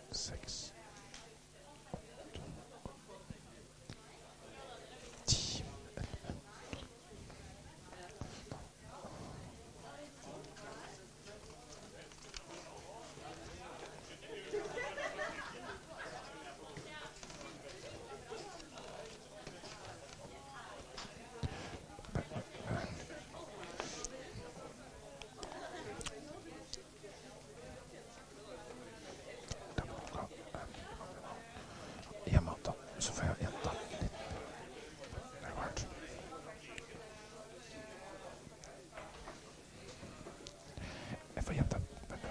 6, 10. Hjemme, så får jeg gjenta. Det er klart. Jeg får gjenta.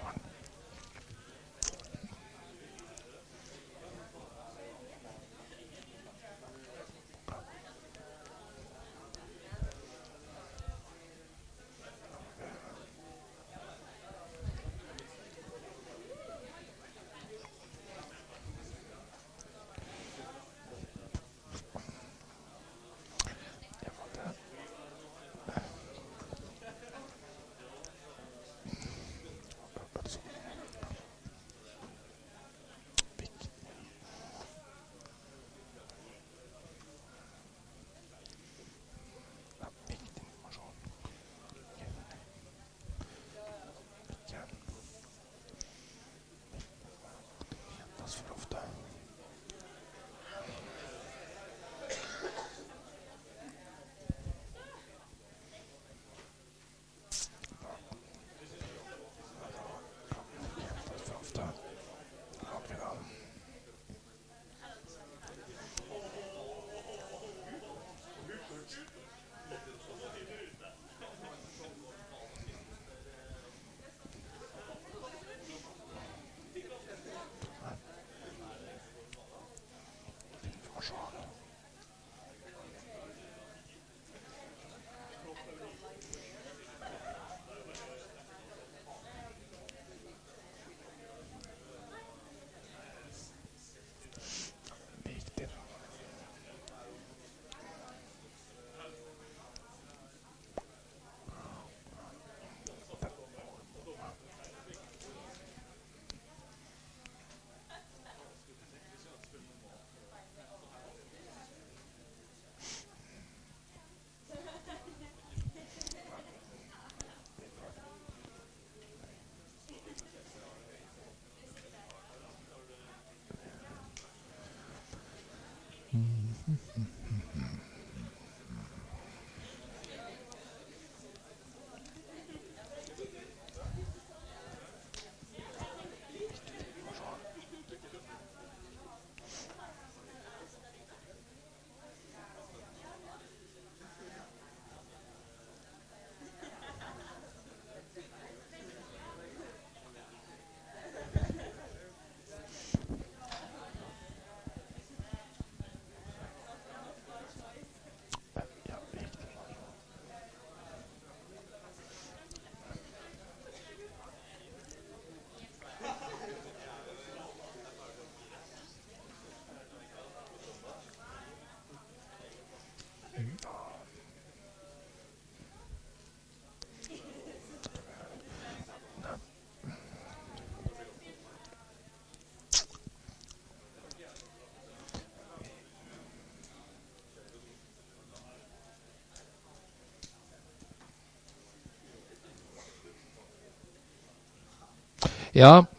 Ja,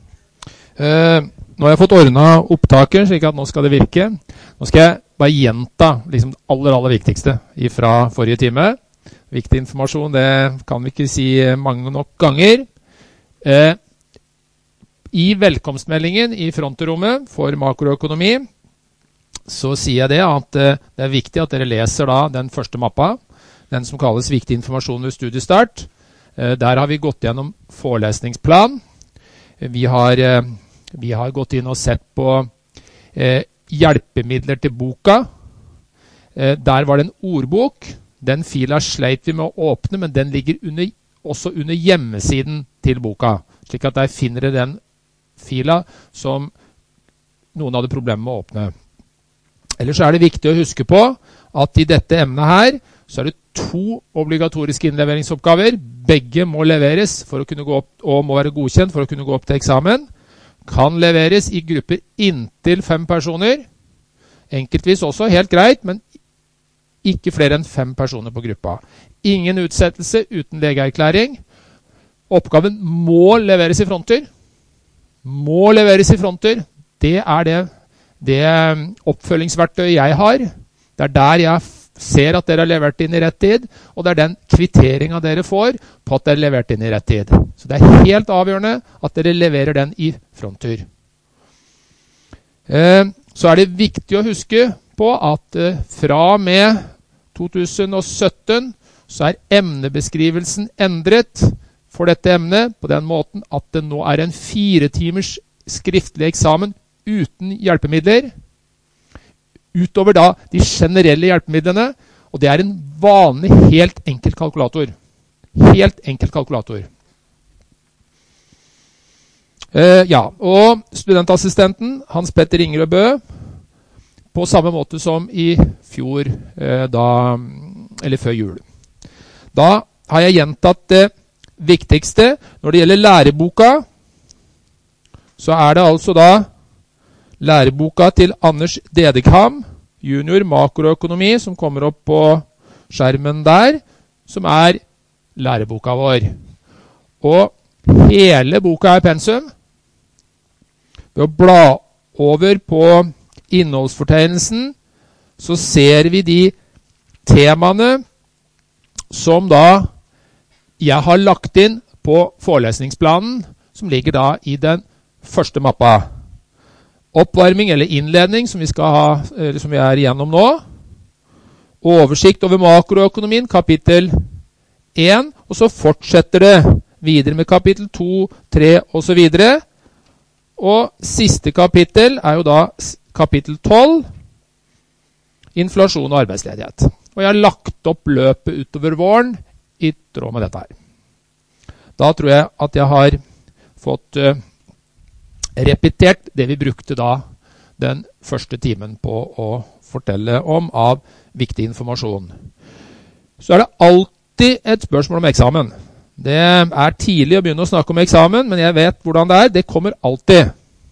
nå har jeg fått ordnet opptaker, slik at nå skal det virke. Nå skal jeg bare gjenta liksom det aller viktigste fra forrige time. Viktig informasjon, det kan vi ikke si mange nok ganger. I velkomstmeldingen i frontrommet for makroøkonomi, så sier jeg det at det er viktig at dere leser da den første mappa, den som kalles viktig informasjon ved studiestart. Der har vi gått gjennom forelesningsplan. Vi har gått inn og sett på hjelpemidler til boka. Der var det en ordbok. Den fila sleit vi med å åpne, men den ligger også under hjemmesiden til boka. Slik at der finner dere den fila som noen hadde problemer med å åpne. Ellers er det viktig å huske på at i dette emnet her så er det 2 obligatoriske innleveringsoppgaver. Begge må leveres for å kunne gå opp, og må være godkjent for å kunne gå opp til eksamen. kan leveres i grupper inntil 5 personer. Enkeltvis også, helt greit, men ikke flere enn 5 personer på gruppa. Ingen utsettelse uten legeerklæring. Oppgaven må leveres i fronter. Må leveres i fronter. Det er det oppfølgingsverktøyet jeg har. Det er der jeg ser at dere har levert inn i rett tid, og det er den kvitteringen dere får på at dere har levert inn i rett tid. Så det er helt avgjørende at dere leverer den i fronttur. Så er det viktig å huske på at fra med 2017 så er emnebeskrivelsen endret for dette emnet på den måten at det nå er en 4 timers skriftlig eksamen uten hjelpemidler, utover da de generelle hjelpemidlene, og det er en vanlig helt enkel kalkulator. Helt enkel kalkulator. Ja, og studentassistenten, Hans Petter Ingerøbø, på samme måte som i fjor, eller før jul. Da har jeg gjentatt det viktigste. Når det gjelder læreboka, så er det altså da læreboka til Anders Dedekham, junior makroøkonomi, som kommer opp på skjermen der, som er læreboka vår. Og hele boka er pensum. Ved å bla over på innholdsfortegnelsen, så ser vi de temaene som da jeg har lagt inn på forelesningsplanen, som ligger da i den første mappa. Oppvarming eller innledning, som vi skal ha, eller som vi er igjennom nå. Oversikt over makroøkonomien, kapittel 1, og så fortsetter det videre med kapittel 2, 3 og så videre. Og siste kapittel er jo da kapittel 12, inflasjon og arbeidsledighet. Og jeg har lagt opp løpet utover våren i tråd med dette her. Da tror jeg at jeg har fått repetert det vi brukte da den første timen på å fortelle om av viktig informasjon. Så er det alltid et spørsmål om eksamen. Det er tidlig å begynne å snakke om eksamen, men jeg vet hvordan det er. Det kommer alltid.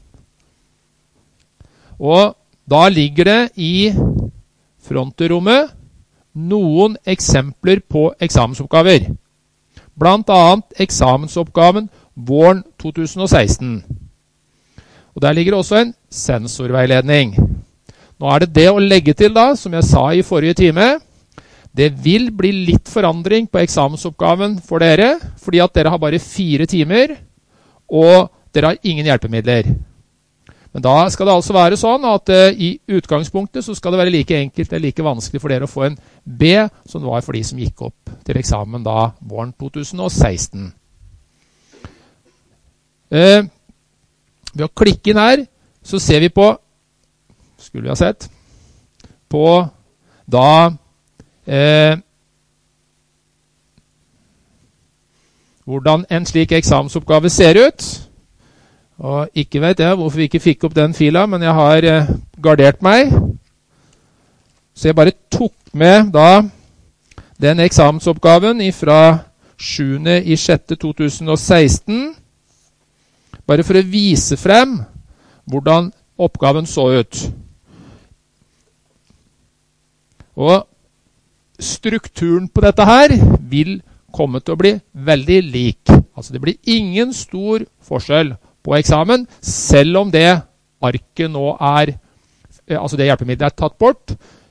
Og da ligger det i fronterommet noen eksempler på eksamensoppgaver. Blant annet eksamensoppgaven våren 2016. Og der ligger også en sensorveiledning. Nå er det det å legge til da, som jeg sa i forrige time. Det vil bli litt forandring på eksamensoppgaven for dere, fordi at dere har bare 4 timer, og dere har ingen hjelpemidler. Men da skal det altså være sånn at i utgangspunktet så skal det være like enkelt eller like vanskelig for dere å få en B, som det var for de som gikk opp til eksamen da våren 2016. Ved å klikke inn her, så ser vi på, skulle vi ha sett, på da hvordan en slik eksamensoppgave ser ut. Og ikke vet jeg hvorfor vi ikke fikk opp den fila, men jeg har gardert meg. Så jeg bare tok med da den eksamensoppgaven fra 7.6.2016, bare for å vise frem hvordan oppgaven så ut. Og strukturen på dette her vil komme til å bli veldig lik. Altså det blir ingen stor forskjell på eksamen, selv om det arket nå er, altså det hjelpemiddelet er tatt bort.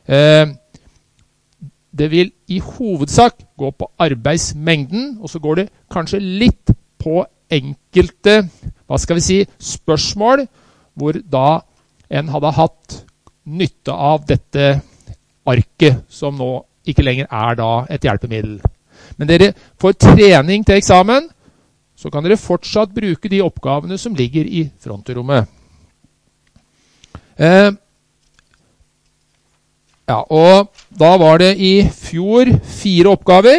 Det vil i hovedsak gå på arbeidsmengden, og så går det kanskje litt på enkelte, hva skal vi si, spørsmål, hvor da en hadde hatt nytte av dette arket, som nå ikke lenger er da et hjelpemiddel. Men dere får trening til eksamen, så kan dere fortsatt bruke de oppgavene som ligger i fronterommet. Ja, og da var det i fjor 4 oppgaver,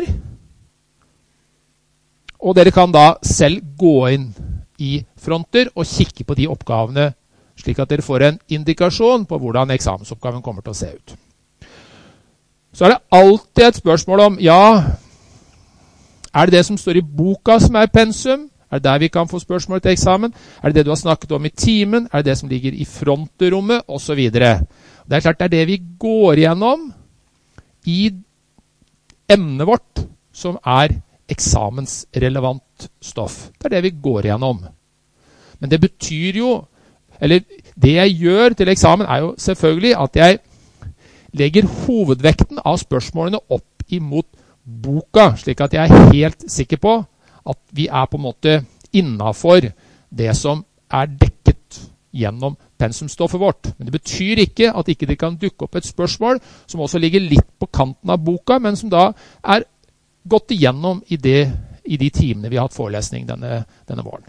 og dere kan da selv gå inn i fronter og kikke på de oppgavene, slik at dere får en indikasjon på hvordan eksamensoppgaven kommer til å se ut. Så er det alltid et spørsmål om, ja, er det det som står i boka som er pensum? Er Er det der vi kan få spørsmål til eksamen? Er det det du har snakket om i timen? Er det det som ligger i frontrommet? Og så videre. Det er klart det er det vi går gjennom i emnet vårt, som er eksamensrelevant stoff. Det er det vi går gjennom. Men det betyr jo, eller det jeg gjør til eksamen er jo selvfølgelig at jeg legger hovedvekten av spørsmålene opp imot boka, slik at jeg er helt sikker på at vi er på en måte innenfor det som er dekket gjennom pensumstoffet vårt. Men det betyr ikke at ikke det kan dukke opp et spørsmål som også ligger litt på kanten av boka, men som da er gått igjennom i de timene vi har hatt forelesning denne våren.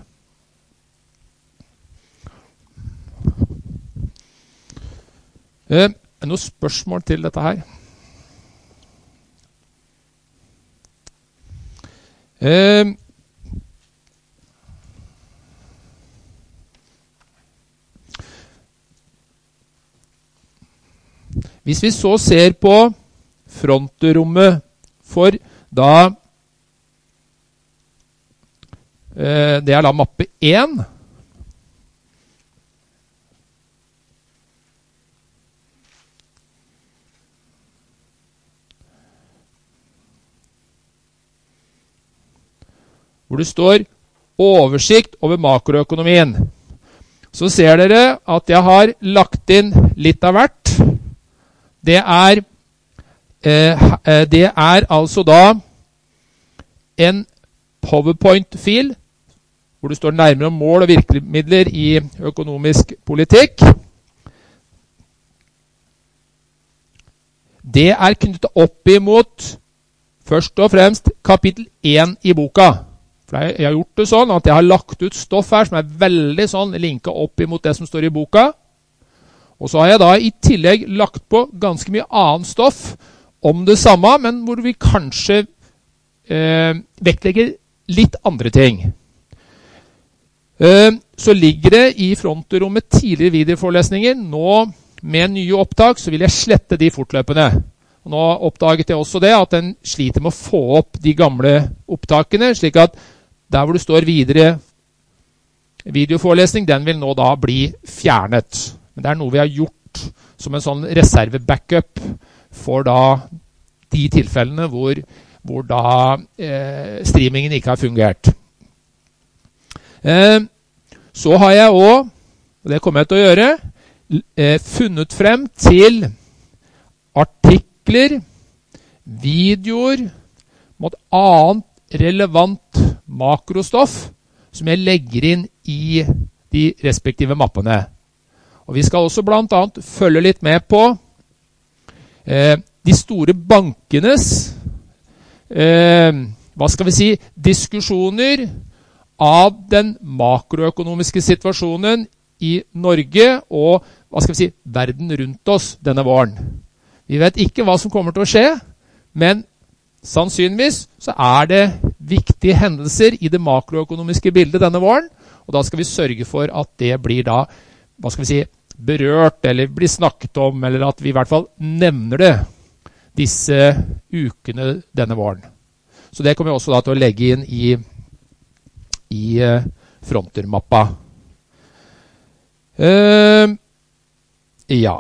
Noen spørsmål til dette her? Hvis vi så ser på frontrommet for da det er da mappe 1, hvor det står oversikt over makroøkonomien. Så ser dere at jeg har lagt inn litt av hvert. Det er altså da en PowerPoint-fil, hvor det står nærmere om mål og virkemidler i økonomisk politikk. Det er knyttet opp imot først og fremst kapittel 1 i boka. For jeg har gjort det sånn at jeg har lagt ut stoff her som er veldig sånn linket opp imot det som står i boka. Og så har jeg da i tillegg lagt på ganske mye annet stoff om det samme, men hvor vi kanskje vektlegger litt andre ting. Så ligger det i frontrommet tidligere videoforelesninger. Nå med nye opptak så vil jeg slette de fortløpende. Og nå oppdaget jeg også det at den sliter med å få opp de gamle opptakene, slik at der hvor det står videre videoforelesning, den vil nå da bli fjernet. Men det er noe vi har gjort som en sånn reserve-backup for da de tilfellene hvor da streamingen ikke har fungert. Så har jeg også, og det kommer jeg til å gjøre, funnet frem til artikler, videoer, mot annet relevant makrostoff som jeg legger inn i de respektive mappene. Og vi skal også blant annet følge litt med på de store bankenes hva skal vi si, diskusjoner av den makroøkonomiske situasjonen i Norge og hva skal vi si, verden rundt oss denne våren. Vi vet ikke hva som kommer til å skje, men sannsynligvis så er det viktige hendelser i det makroøkonomiske bildet denne våren, og da skal vi sørge for at det blir da, hva skal vi si, berørt eller blir snakket om, eller at vi i hvert fall nevner det disse ukene denne våren. Så det kommer vi også da til å legge inn i frontermappa. Ja.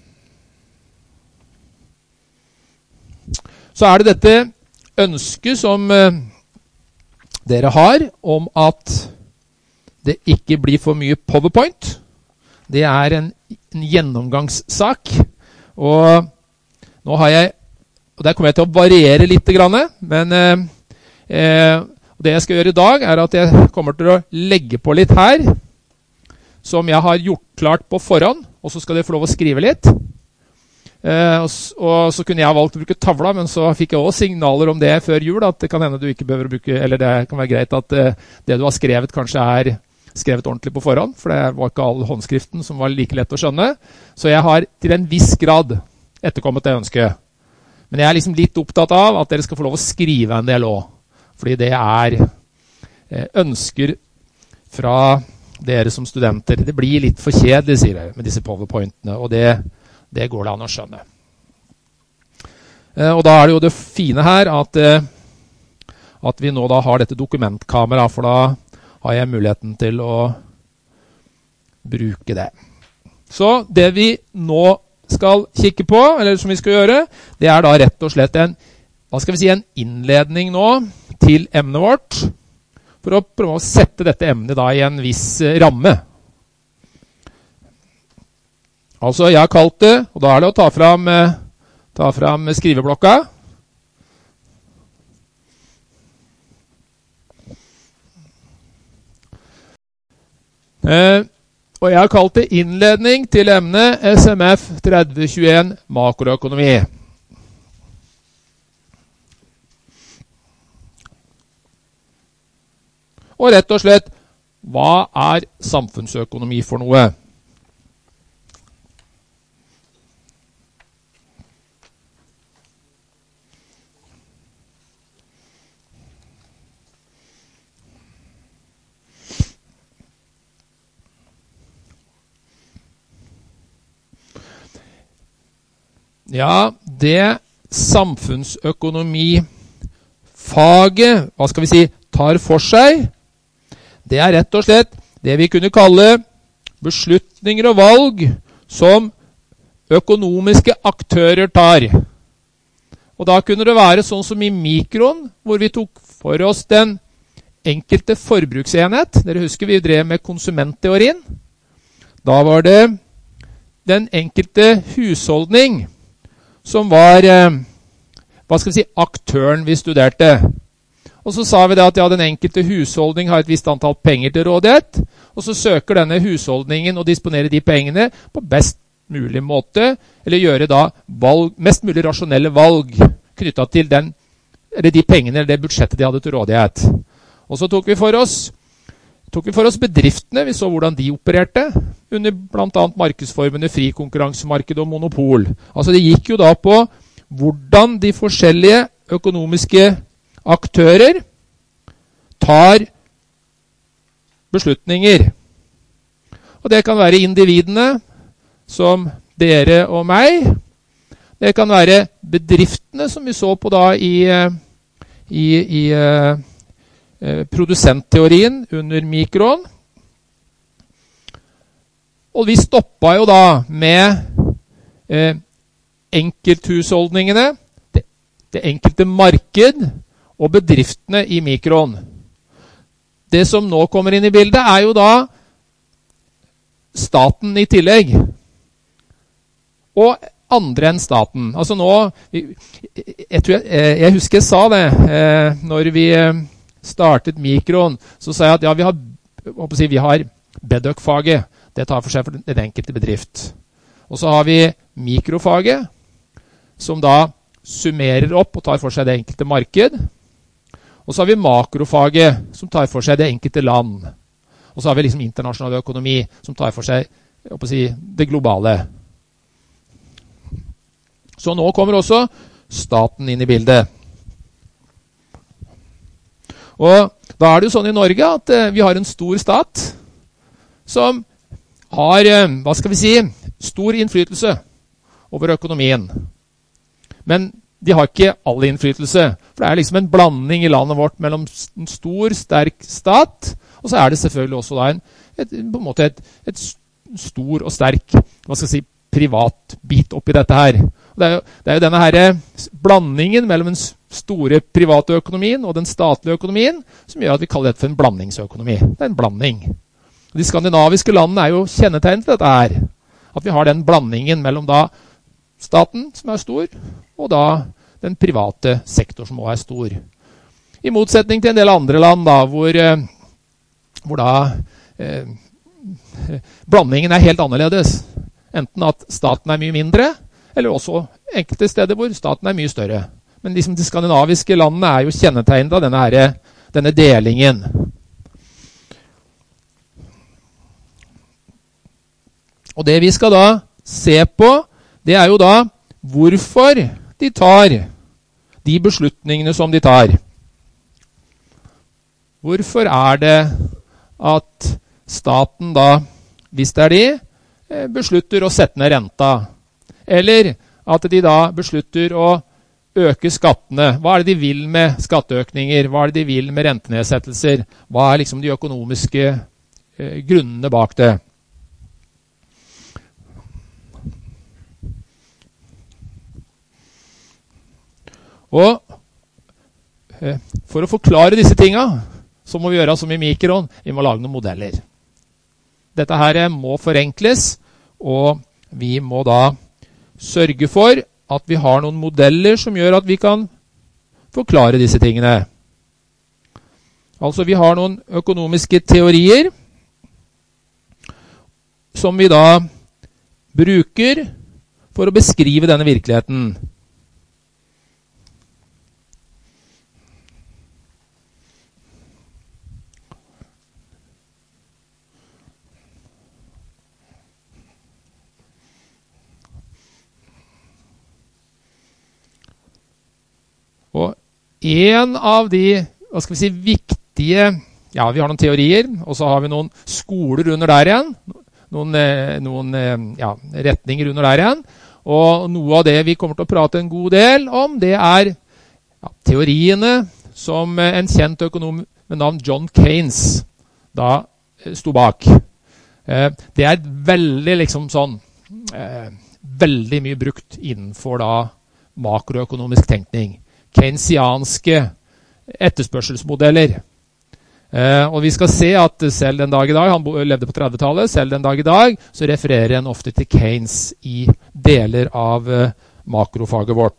Så er det dette ønsket som dere har om at det ikke blir for mye PowerPoint. Det er en gjennomgangssak, og nå har jeg, og der kommer jeg til å variere litt, men det jeg skal gjøre i dag er at jeg kommer til å legge på litt her, som jeg har gjort klart på forhånd, og så skal dere få lov å skrive litt. Og så kunne jeg valgt å bruke tavla, men så fikk jeg også signaler om det før jul, at det kan hende du ikke behøver å bruke, eller det kan være greit at det du har skrevet kanskje er skrevet ordentlig på forhånd, for det var ikke all håndskriften som var like lett å skjønne. Så jeg har til en viss grad etterkommet det ønsket. Men jeg er liksom litt opptatt av at dere skal få lov å skrive en del også, fordi det er ønsker fra dere som studenter. Det blir litt for kjedelig, sier jeg, med disse PowerPointene, og det går det an å skjønne. Og da er det jo det fine her at vi nå da har dette dokumentkamera, for da har jeg muligheten til å bruke det. Så det vi nå skal kikke på, eller som vi skal gjøre, det er da rett og slett en innledning nå til emnet vårt, for å prøve å sette dette emnet da i en viss ramme. Altså, jeg har kalt det, og da er det å ta fram skriveblokka. Og jeg har kalt det innledning til emnet SMF 3021 makroøkonomi. Og rett og slett, hva er samfunnsøkonomi for noe? Ja, det samfunnsøkonomifaget, tar for seg, det er rett og slett det vi kunne kalle beslutninger og valg som økonomiske aktører tar. Og da kunne det være sånn som i mikroen, hvor vi tok for oss den enkelte forbruksenhet. Dere husker vi drev med konsumentteorien. Da var det den enkelte husholdning som var aktøren vi studerte. Og så sa vi det at den enkelte husholdning har et visst antall penger til rådighet, og så søker denne husholdningen å disponere de pengene på best mulig måte, eller gjøre da mest mulig rasjonelle valg knyttet til de pengene eller det budsjettet de hadde til rådighet. Og så tok vi for oss bedriftene, vi så hvordan de opererte, under blant annet markedsformene fri konkurransemarked og monopol. Altså det gikk jo da på hvordan de forskjellige økonomiske aktører tar beslutninger. Og det kan være individene, som dere og meg. Det kan være bedriftene, som vi så på da i produsentteorien under mikroen. Og vi stoppet jo da med enkelthusholdningene, det enkelte marked, og bedriftene i mikroen. Det som nå kommer inn i bildet er jo da staten i tillegg. Og andre enn staten. Altså nå, jeg husker jeg sa det, når vi startet mikroen, så sa jeg at ja, vi har BEDØK-faget. Det tar for seg for den enkelte bedrift. Og så har vi mikrofaget, som da summerer opp og tar for seg det enkelte marked. Og så har vi makrofaget, som tar for seg det enkelte land. Og så har vi liksom internasjonal økonomi, som tar for seg det globale. Så nå kommer også staten inn i bildet. Og da er det jo sånn i Norge at vi har en stor stat, som har, stor innflytelse over økonomien. Men de har ikke all innflytelse, for det er liksom en blanding i landet vårt mellom en stor, sterk stat, og så er det selvfølgelig også da et stor og sterk, privat bit oppi dette her. Og det er jo denne her blandingen mellom den store private økonomien og den statlige økonomien, som gjør at vi kaller dette for en blandingsøkonomi. Det er en blanding. De skandinaviske landene er jo kjennetegnet til dette her. At vi har den blandingen mellom da staten, som er stor, og da den private sektor, som også er stor. I motsetning til en del andre land, da, hvor blandingen er helt annerledes. Enten at staten er mye mindre, eller også enkelte steder hvor staten er mye større. Men liksom de skandinaviske landene er jo kjennetegnet av denne delingen. Og det vi skal da se på, det er jo da hvorfor de tar de beslutningene som de tar. Hvorfor er det at staten da, hvis det er de, beslutter å sette ned renta? Eller at de da beslutter å øke skattene. Hva det de vil med skatteøkninger? Hva det de vil med rentenedsettelser? Hva liksom de økonomiske grunnene bak det? Og for å forklare disse tingene, så må vi gjøre som i mikroen, vi må lage noen modeller. Dette her må forenkles, og vi må da sørge for at vi har noen modeller som gjør at vi kan forklare disse tingene. Altså vi har noen økonomiske teorier som vi da bruker for å beskrive denne virkeligheten. Og en av de, hva skal vi si, viktige, ja, vi har noen teorier, og så har vi noen skoler under der igjen, noen retninger under der igjen, og noe av det vi kommer til å prate en god del om, det teoriene som en kjent økonom med navn John Keynes da sto bak. Det veldig liksom sånn, veldig mye brukt innenfor da makroøkonomisk tenkning. Keynesianske etterspørselsmodeller. Og vi skal se at selv den dag i dag, han levde på 30-tallet, selv den dag i dag, så refererer han ofte til Keynes i deler av makrofaget vårt.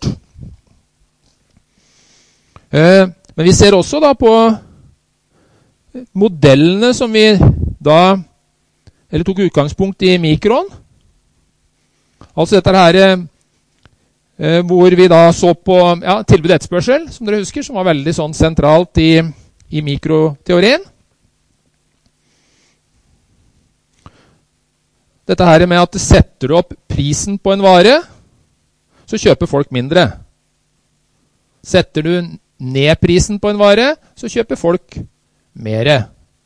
Men vi ser også da på modellene som vi da, eller tok utgangspunkt i mikroen. Altså dette her hvor vi da så på tilbud og etterspørsel, som dere husker, som var veldig sånn sentralt i mikroteorien. Dette her med at setter du opp prisen på en vare, så kjøper folk mindre. Setter du ned prisen på en vare, så kjøper folk mere.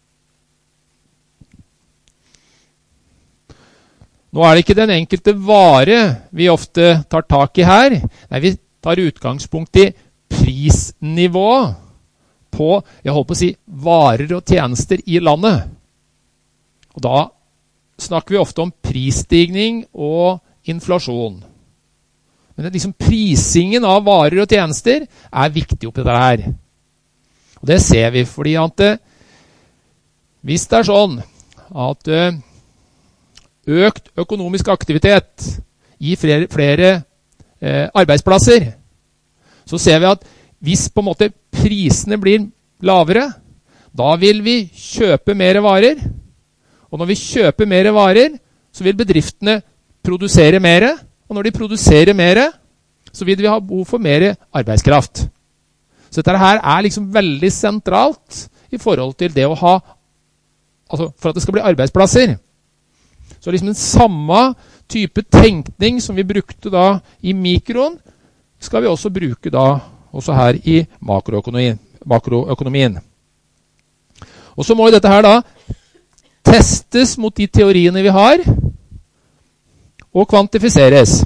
Nå det ikke den enkelte vare vi ofte tar tak i her. Nei, vi tar utgangspunkt i prisnivå på, jeg holdt på å si, varer og tjenester i landet. Og da snakker vi ofte om prisstigning og inflasjon. Men liksom prisingen av varer og tjenester viktig oppi det her. Og det ser vi, fordi at hvis det sånn at økt økonomisk aktivitet i flere arbeidsplasser, så ser vi at hvis på en måte prisene blir lavere, da vil vi kjøpe mer varer, og når vi kjøper mer varer, så vil bedriftene produsere mer, og når de produserer mer, så vil vi ha behov for mer arbeidskraft. Så dette her liksom veldig sentralt i forhold til det å ha, altså for at det skal bli arbeidsplasser. Så liksom den samme type tenkning som vi brukte da i mikroen, skal vi også bruke da også her i makroøkonomien. Og så må jo dette her da testes mot de teoriene vi har, og kvantifiseres.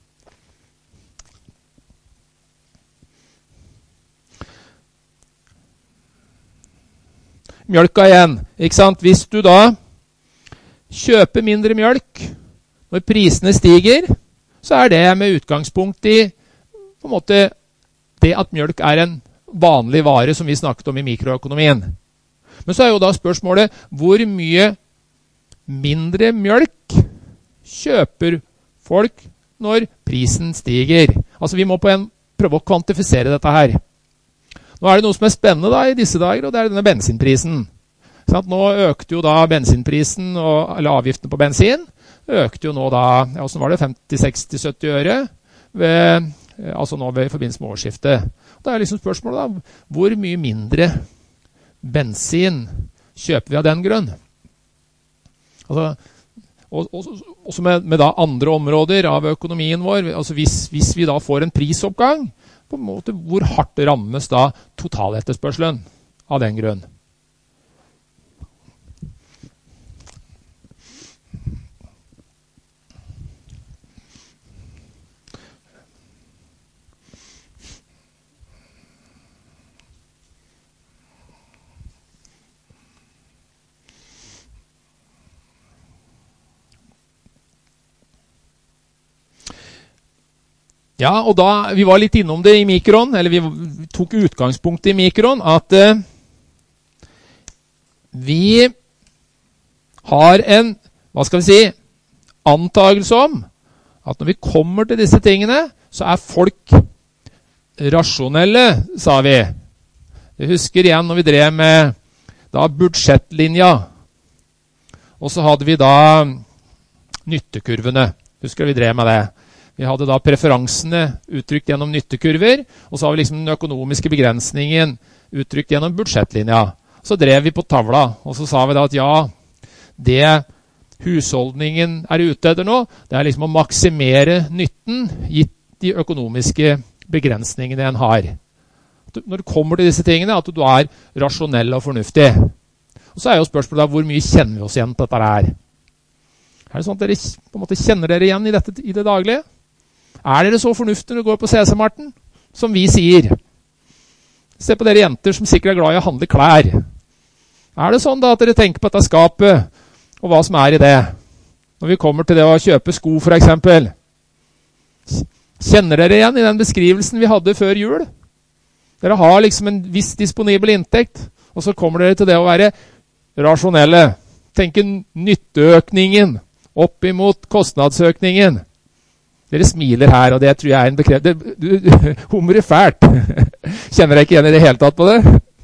Mjølka igjen, ikke sant? Hvis du da kjøper mindre mjølk når prisene stiger, så det med utgangspunkt i på en måte det at mjølk en vanlig vare som vi snakket om i mikroøkonomien. Men så jo da spørsmålet, hvor mye mindre mjølk kjøper folk når prisen stiger? Altså vi må prøve å kvantifisere dette her. Nå det noe som spennende da i disse dager, og det denne bensinprisen. Nå økte jo da bensinprisen, eller avgiftene på bensin, økte jo nå da, hvordan var det, 50-60-70 øre, altså nå i forbindelse med årsskiftet. Da liksom spørsmålet da, hvor mye mindre bensin kjøper vi av den grunn? Altså, også med da andre områder av økonomien vår, altså hvis vi da får en prisoppgang, på en måte hvor hardt rammes da totaletterspørselen av den grunn? Ja, og da, vi var litt innom det i mikroen, eller vi tok utgangspunkt i mikroen, at vi har en, hva skal vi si, antagelse om at når vi kommer til disse tingene, så folk rasjonelle, sa vi. Jeg husker igjen når vi drev med da budsjettlinja, og så hadde vi da nyttekurvene. Husker vi drev med det. Vi hadde da preferansene uttrykt gjennom nyttekurver, og så har vi liksom den økonomiske begrensningen uttrykt gjennom budsjettlinja. Så drev vi på tavla, og så sa vi da at ja, det husholdningen ute etter nå, det liksom å maksimere nytten gitt de økonomiske begrensningene en har. Når du kommer til disse tingene, at du rasjonell og fornuftig. Og så jo spørsmålet da, hvor mye kjenner vi oss igjen på dette her? Det sånn at dere på en måte kjenner dere igjen i det daglige? Dere så fornuftige når du går på CC-marten, som vi sier? Se på dere jenter som sikkert glad i å handle klær. Det sånn da at dere tenker på dette skapet, og hva som i det? Når vi kommer til det å kjøpe sko, for eksempel. Kjenner dere igjen i den beskrivelsen vi hadde før jul? Dere har liksom en viss disponibel inntekt, og så kommer dere til det å være rasjonelle. Tenke nytteøkningen opp imot kostnadsøkningen. Dere smiler her, og det tror jeg en bekreftelse. Du humrer fælt. Kjenner dere ikke igjen i det hele tatt på det?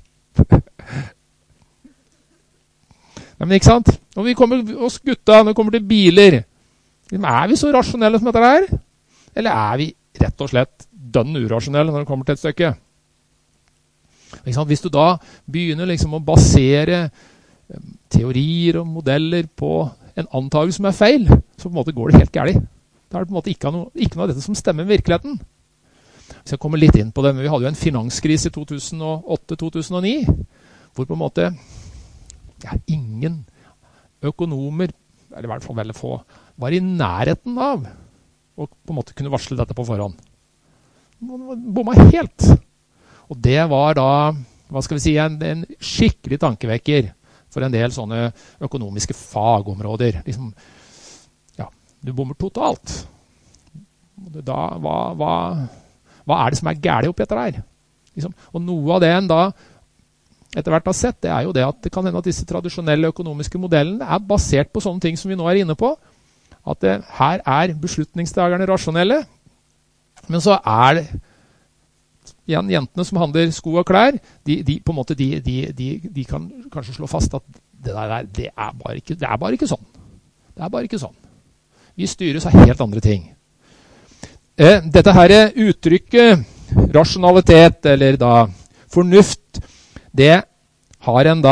Nei, men ikke sant? Når vi kommer oss gutta, når vi kommer til biler, vi så rasjonelle som dette her? Eller vi rett og slett dønn urasjonelle når det kommer til et stykke? Hvis du da begynner liksom å basere teorier og modeller på en antagelse som feil, så på en måte går det helt galt. Da det på en måte ikke noe av dette som stemmer med virkeligheten. Vi skal komme litt inn på det, men vi hadde jo en finanskrise i 2008-2009, hvor på en måte ingen økonomer, eller i hvert fall veldig få, var i nærheten av å på en måte kunne varsle dette på forhånd. Bomma helt. Og det var da, hva skal vi si, en skikkelig tankevekker for en del sånne økonomiske fagområder. Liksom, du bommer totalt. Da, hva det som gærlig oppi dette her? Liksom, og noe av det en da etter hvert har sett, det jo det at det kan hende at disse tradisjonelle økonomiske modellene basert på sånne ting som vi nå inne på. At her beslutningstagerne rasjonelle, men så det igjen jentene som handler sko og klær, de på en måte, de kan kanskje slå fast at det bare ikke sånn. Det bare ikke sånn. Vi styres av helt andre ting. Dette her uttrykket rasjonalitet, eller da fornuft, det har en da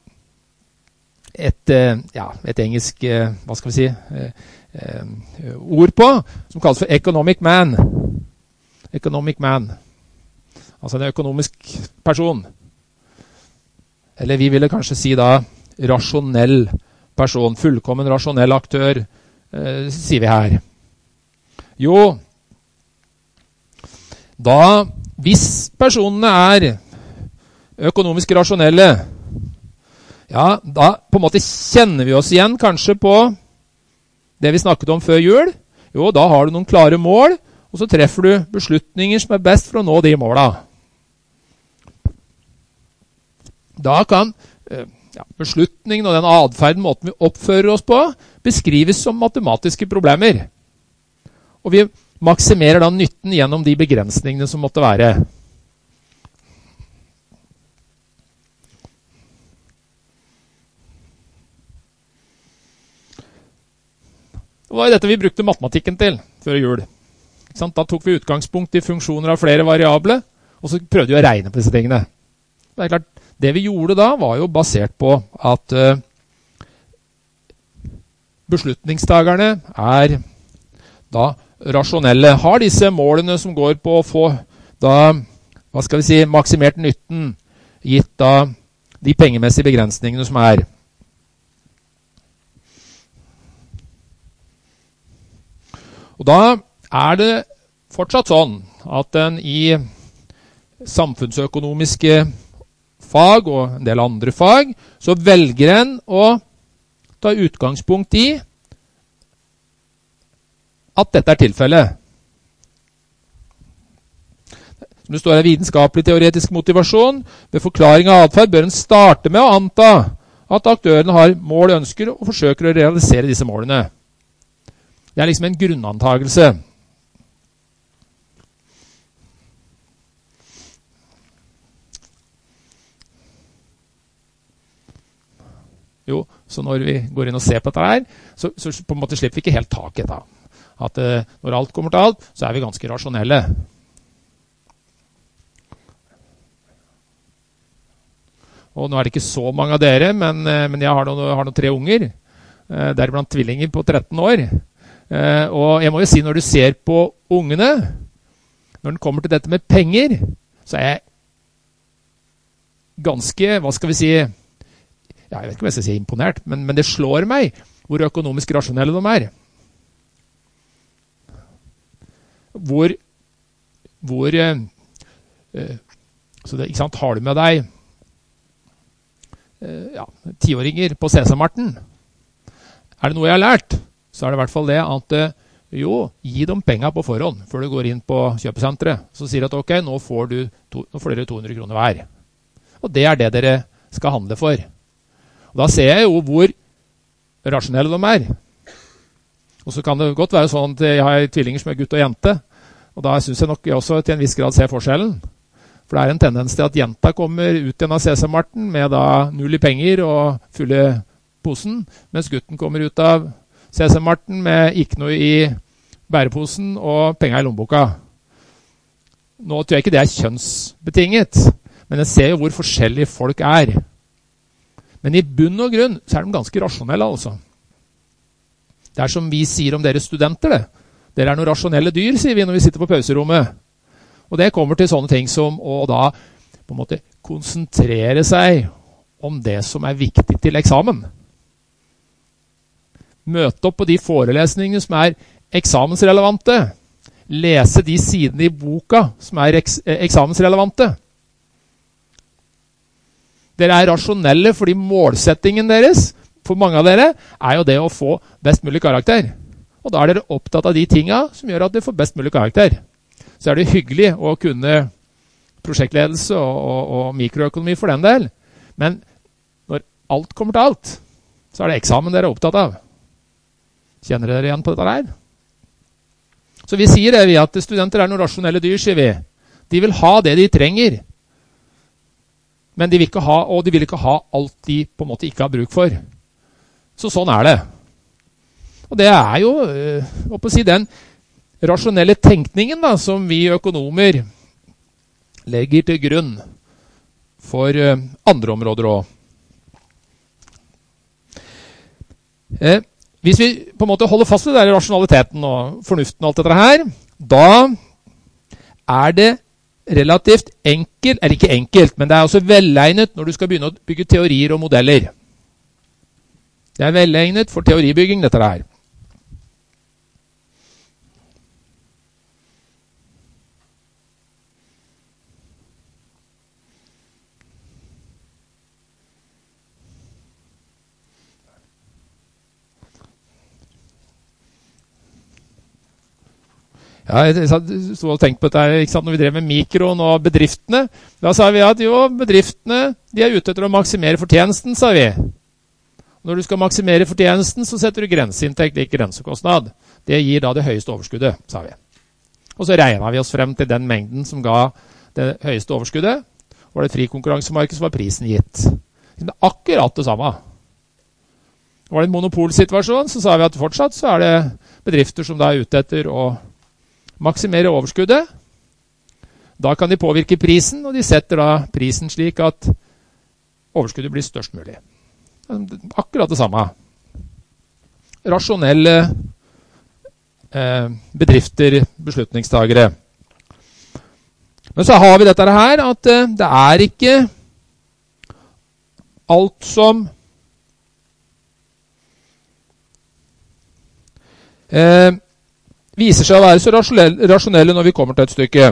et engelsk, hva skal vi si, ord på, som kalles for economic man. Economic man. Altså en økonomisk person. Eller vi ville kanskje si da rasjonell person, fullkommen rasjonell aktør, sier vi her. Jo, da hvis personene økonomisk rasjonelle, da på en måte kjenner vi oss igjen kanskje på det vi snakket om før jul. Jo, da har du noen klare mål, og så treffer du beslutninger som best for å nå de målene. Da kan beslutningen og den adferden, måten vi oppfører oss på, beskrives som matematiske problemer. Og vi maksimerer da nytten gjennom de begrensningene som måtte være. Det var dette vi brukte matematikken til før jul. Da tok vi utgangspunkt i funksjoner av flere variable, og så prøvde vi å regne på disse tingene. Det klart, det vi gjorde da var jo basert på at beslutningstagerne da rasjonelle, har disse målene som går på å få da, hva skal vi si, maksimert nytten gitt da de pengemessige begrensningene som Og da det fortsatt sånn at den i samfunnsøkonomiske fag og en del andre fag, så velger en å ta utgangspunkt i at dette tilfellet. Som det står her, vitenskapelig teoretisk motivasjon. Ved forklaring av atferd bør en starte med å anta at aktørene har mål og ønsker og forsøker å realisere disse målene. Det er liksom en grunnantagelse. Jo, så når vi går inn og ser på dette her, så på en måte slipper vi ikke helt tak i dette. At når alt kommer til alt, så er vi ganske rasjonelle. Og nå er det ikke så mange av dere, men jeg har noen 3 unger, deriblant tvillinger på 13 år. Og jeg må jo si, når du ser på ungene, når den kommer til dette med penger, så er jeg ganske, hva skal vi si, ja, jeg vet ikke om jeg skal si imponert, men det slår meg hvor økonomisk rasjonelle de er. Så det, ikke sant, har du med deg 10-åringer på CC-marten. Er det noe jeg har lært, så er det i hvert fall det at gi dem penger på forhånd før du går inn på kjøpesenteret. Så sier at ok, nå får dere 200 kroner hver. Og det er det dere skal handle for. Og da ser jeg jo hvor rasjonelle de er. Og så kan det godt være sånn at jeg har tvillinger som er gutt og jente, og da synes jeg nok jeg også til en viss grad ser forskjellen. For det er en tendens til at jenta kommer ut igjen av CC-marten med da 0 i penger og fulle posen, mens gutten kommer ut av CC-marten med ikke noe i bæreposen og penger i lommeboka. Nå tror jeg ikke det er kjønnsbetinget, men jeg ser jo hvor forskjellige folk er. Men i bunn og grunn så er de ganske rasjonelle, altså. Det er som vi sier om dere studenter, det. Dere er noen rasjonelle dyr, sier vi når vi sitter på pauserommet. Og det kommer til sånne ting som å da på en måte konsentrere seg om det som er viktig til eksamen. Møte opp på de forelesningene som er eksamensrelevante. Lese de sidene i boka som er eksamensrelevante. Dere er rasjonelle fordi målsettingen deres, for mange av dere, er jo det å få best mulig karakter. Og da er dere opptatt av de tingene som gjør at dere får best mulig karakter. Så er det hyggelig å kunne prosjektledelse og mikroøkonomi for den del. Men når alt kommer til alt, så er det eksamen dere er opptatt av. Kjenner dere igjen på dette her? Så vi sier det, at studenter er noen rasjonelle dyr, sier vi. De vil ha det de trenger. Men de vil ikke ha alt de på en måte ikke har bruk for. Så sånn er det. Og det er jo den rasjonelle tenkningen da, som vi økonomer legger til grunn for andre områder også. Hvis vi på en måte holder fast ved den rasjonaliteten og fornuften og alt dette her, da er det relativt enkelt, eller ikke enkelt, men det er også velegnet når du skal begynne å bygge teorier og modeller. Det er velegnet for teoribygging, dette her. Ja, jeg så og tenkte på dette, ikke sant, når vi drev med mikroen og bedriftene. Da sa vi at bedriftene de er ute etter å maksimere fortjenesten, sa vi. Når du skal maksimere fortjenesten, så setter du grenseinntekt, ikke grensekostnad. Det gir da det høyeste overskuddet, sa vi. Og så regnet vi oss frem til den mengden som ga det høyeste overskuddet. Var det et fri konkurransemarked, så var prisen gitt. Det er akkurat det samme. Var det en monopolsituasjon, så sa vi at fortsatt så er det bedrifter som da er ute etter å maksimere overskuddet. Da kan de påvirke prisen, og de setter da prisen slik at overskuddet blir størst mulig. Akkurat det samme. Rasjonelle bedrifter, beslutningstagere. Men så har vi dette her, at det er ikke alt som viser seg å være så rasjonelle når vi kommer til et stykke.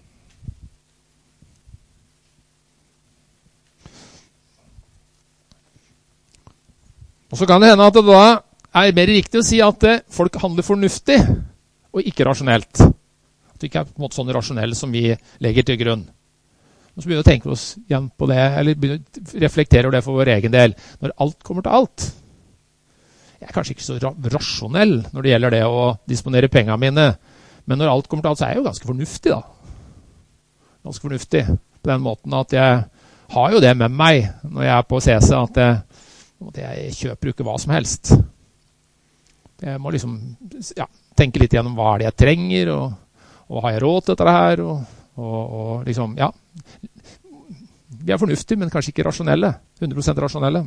Og så kan det hende at det da er mer riktig å si at folk handler fornuftig og ikke rasjonelt. At det ikke på en måte sånn rasjonell som vi legger til grunn. Og så begynner vi å tenke oss igjen på det, eller begynner å reflektere over det for vår egen del. Når alt kommer til alt. Jeg er kanskje ikke så rasjonell når det gjelder det å disponere pengene mine, men når alt kommer til alt, så er jeg jo ganske fornuftig da. Ganske fornuftig på den måten at jeg har jo det med meg når jeg er på CC, at jeg kjøper jo ikke hva som helst. Jeg må liksom tenke litt gjennom hva er det jeg trenger, og har jeg råd til dette her, og liksom, vi er fornuftige, men kanskje ikke rasjonelle, 100% rasjonelle.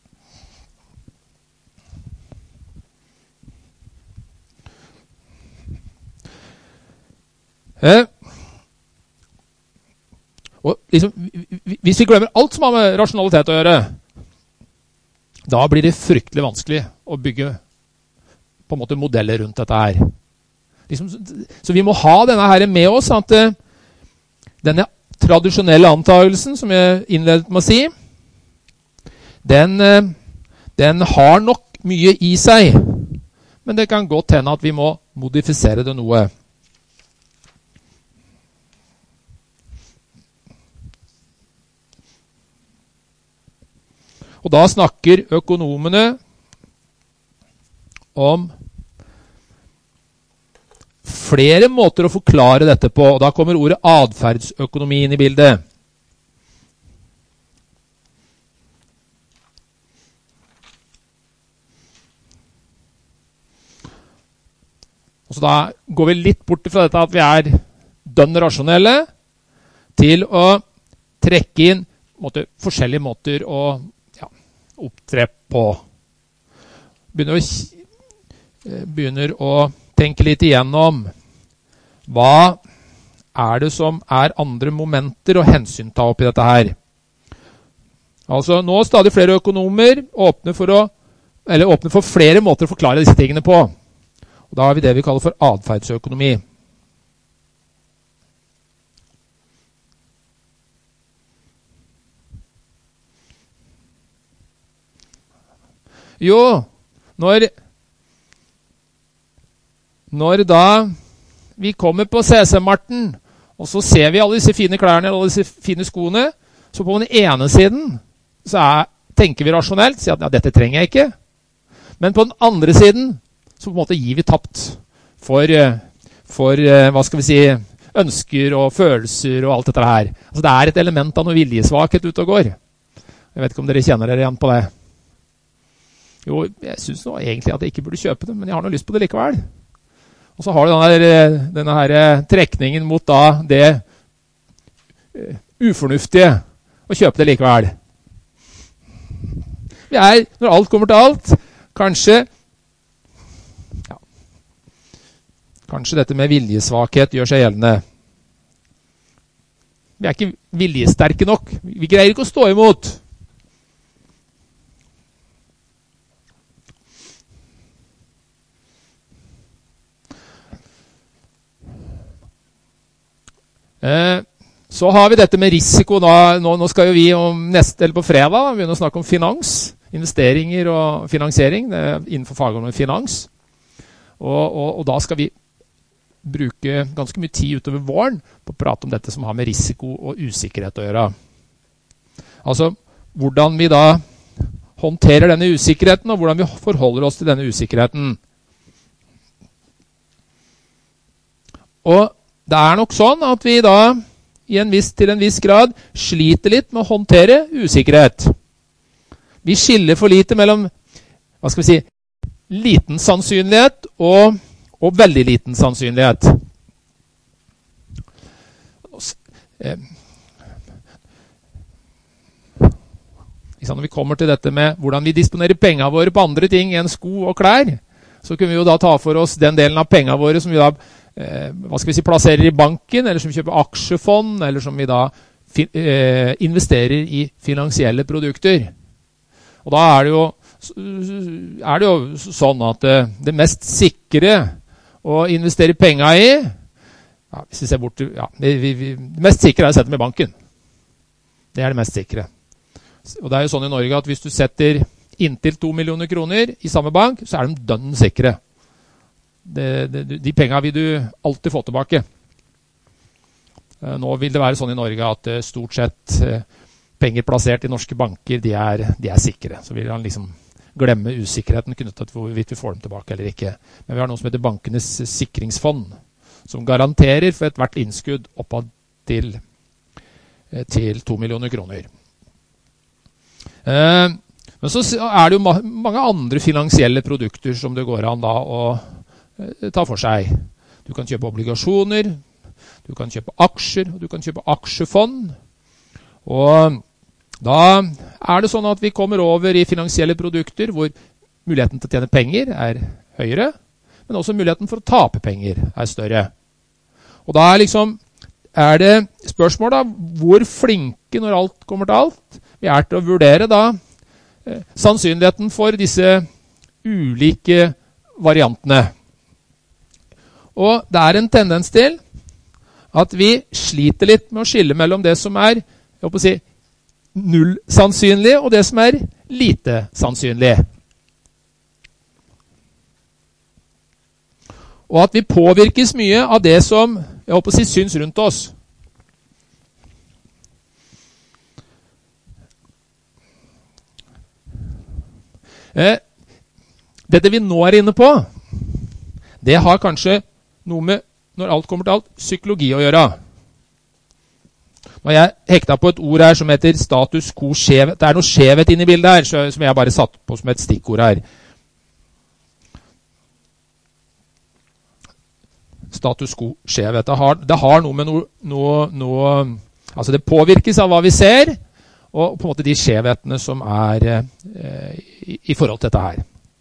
Og liksom, hvis vi glemmer alt som har med rasjonalitet å gjøre, da blir det fryktelig vanskelig å bygge på en måte modeller rundt dette her. Liksom, så vi må ha denne her med oss, at denne tradisjonelle antagelsen, som jeg innledet med å si, den har nok mye i seg, men det kan godt hende at vi må modifisere det noe. Og da snakker økonomene om flere måter å forklare dette på, og da kommer ordet adferdsøkonomi inn i bildet. Og så da går vi litt bort fra dette at vi er dønn rasjonelle, til å trekke inn forskjellige måter å opptre på. Begynner å tenke litt igjennom hva er det som er andre momenter og hensyn ta opp i dette her. Altså nå stadig flere økonomer åpner for flere måter å forklare disse tingene på. Og da har vi det vi kaller for adferdsøkonomi. Jo, når da vi kommer på CC-marten, og så ser vi alle disse fine klærne, alle disse fine skoene, så på den ene siden så tenker vi rasjonelt, sier at dette trenger jeg ikke. Men på den andre siden så på en måte gir vi tapt for hva skal vi si, ønsker og følelser og alt dette her. Altså det er et element av noe viljesvakhet ute og går. Jeg vet ikke om dere kjenner dere igjen på det. Jo, jeg synes nå egentlig at jeg ikke burde kjøpe det, men jeg har noe lyst på det likevel. Og så har du denne her trekningen mot da det ufornuftige å kjøpe det likevel. Vi er, når alt kommer til alt, kanskje dette med viljesvakhet gjør seg gjeldende. Vi er ikke viljesterke nok. Vi greier ikke å stå imot. Så har vi dette med risiko da. Nå skal jo vi eller på fredag da, begynne å snakke om finans, investeringer og finansiering innenfor fagområdet finans. Og da skal vi bruke ganske mye tid utover våren på å prate om dette som har med risiko og usikkerhet å gjøre. Altså, hvordan vi da håndterer denne usikkerheten, og hvordan vi forholder oss til denne usikkerheten. Og det er nok sånn at vi da til en viss grad sliter litt med å håndtere usikkerhet. Vi skiller for lite mellom, hva skal vi si, liten sannsynlighet og veldig liten sannsynlighet. Når vi kommer til dette med hvordan vi disponerer pengene våre på andre ting enn sko og klær, så kunne vi jo da ta for oss den delen av pengene våre som vi da plasserer i banken, eller som vi kjøper aksjefond, eller som vi da investerer i finansielle produkter. Og da er det jo sånn at det mest sikre å investere penger i, hvis vi ser bort, det mest sikre er å sette dem i banken. Det er det mest sikre. Og det er jo sånn i Norge at hvis du setter inntil 2 millioner kroner i samme bank, så er de dønn sikre. De pengene vil du alltid få tilbake. Nå vil det være sånn i Norge at stort sett penger plassert i norske banker, de er sikre. Så vil han liksom glemme usikkerheten knyttet til hvorvidt vi får dem tilbake eller ikke. Men vi har noe som heter bankenes sikringsfond, som garanterer for hvert innskudd oppad til 2 millioner kroner. Men så det jo mange andre finansielle produkter som det går an da å ta for seg. Du kan kjøpe obligasjoner, du kan kjøpe aksjer, og du kan kjøpe aksjefond. Og da det sånn at vi kommer over i finansielle produkter hvor muligheten til å tjene penger høyere, men også muligheten for å tape penger større. Og da det spørsmål da, hvor flinke når alt kommer til alt, vi til å vurdere da sannsynligheten for disse ulike variantene. Og det en tendens til at vi sliter litt med å skille mellom det som jeg håper å si, null sannsynlig, og det som lite sannsynlig. Og at vi påvirkes mye av det som, jeg håper å si, syns rundt oss. Dette vi nå inne på, det har kanskje noe med, når alt kommer til alt, psykologi å gjøre. Når jeg hekta på et ord her som heter status quo skjevhet, det noe skjevhet inne i bildet her, som jeg bare satt på som et stikkord her. Status quo skjevhet, det har noe med noe, altså det påvirkes av hva vi ser, og på en måte de skjevhetene som i forhold til dette her.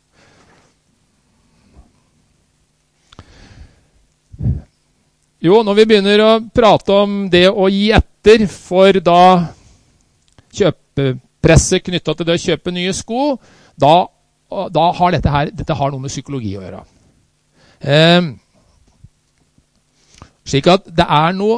Jo, når vi begynner å prate om det å gi etter for da kjøpepresset knyttet til det å kjøpe nye sko, da har dette har noe med psykologi å gjøre. Slik at det noe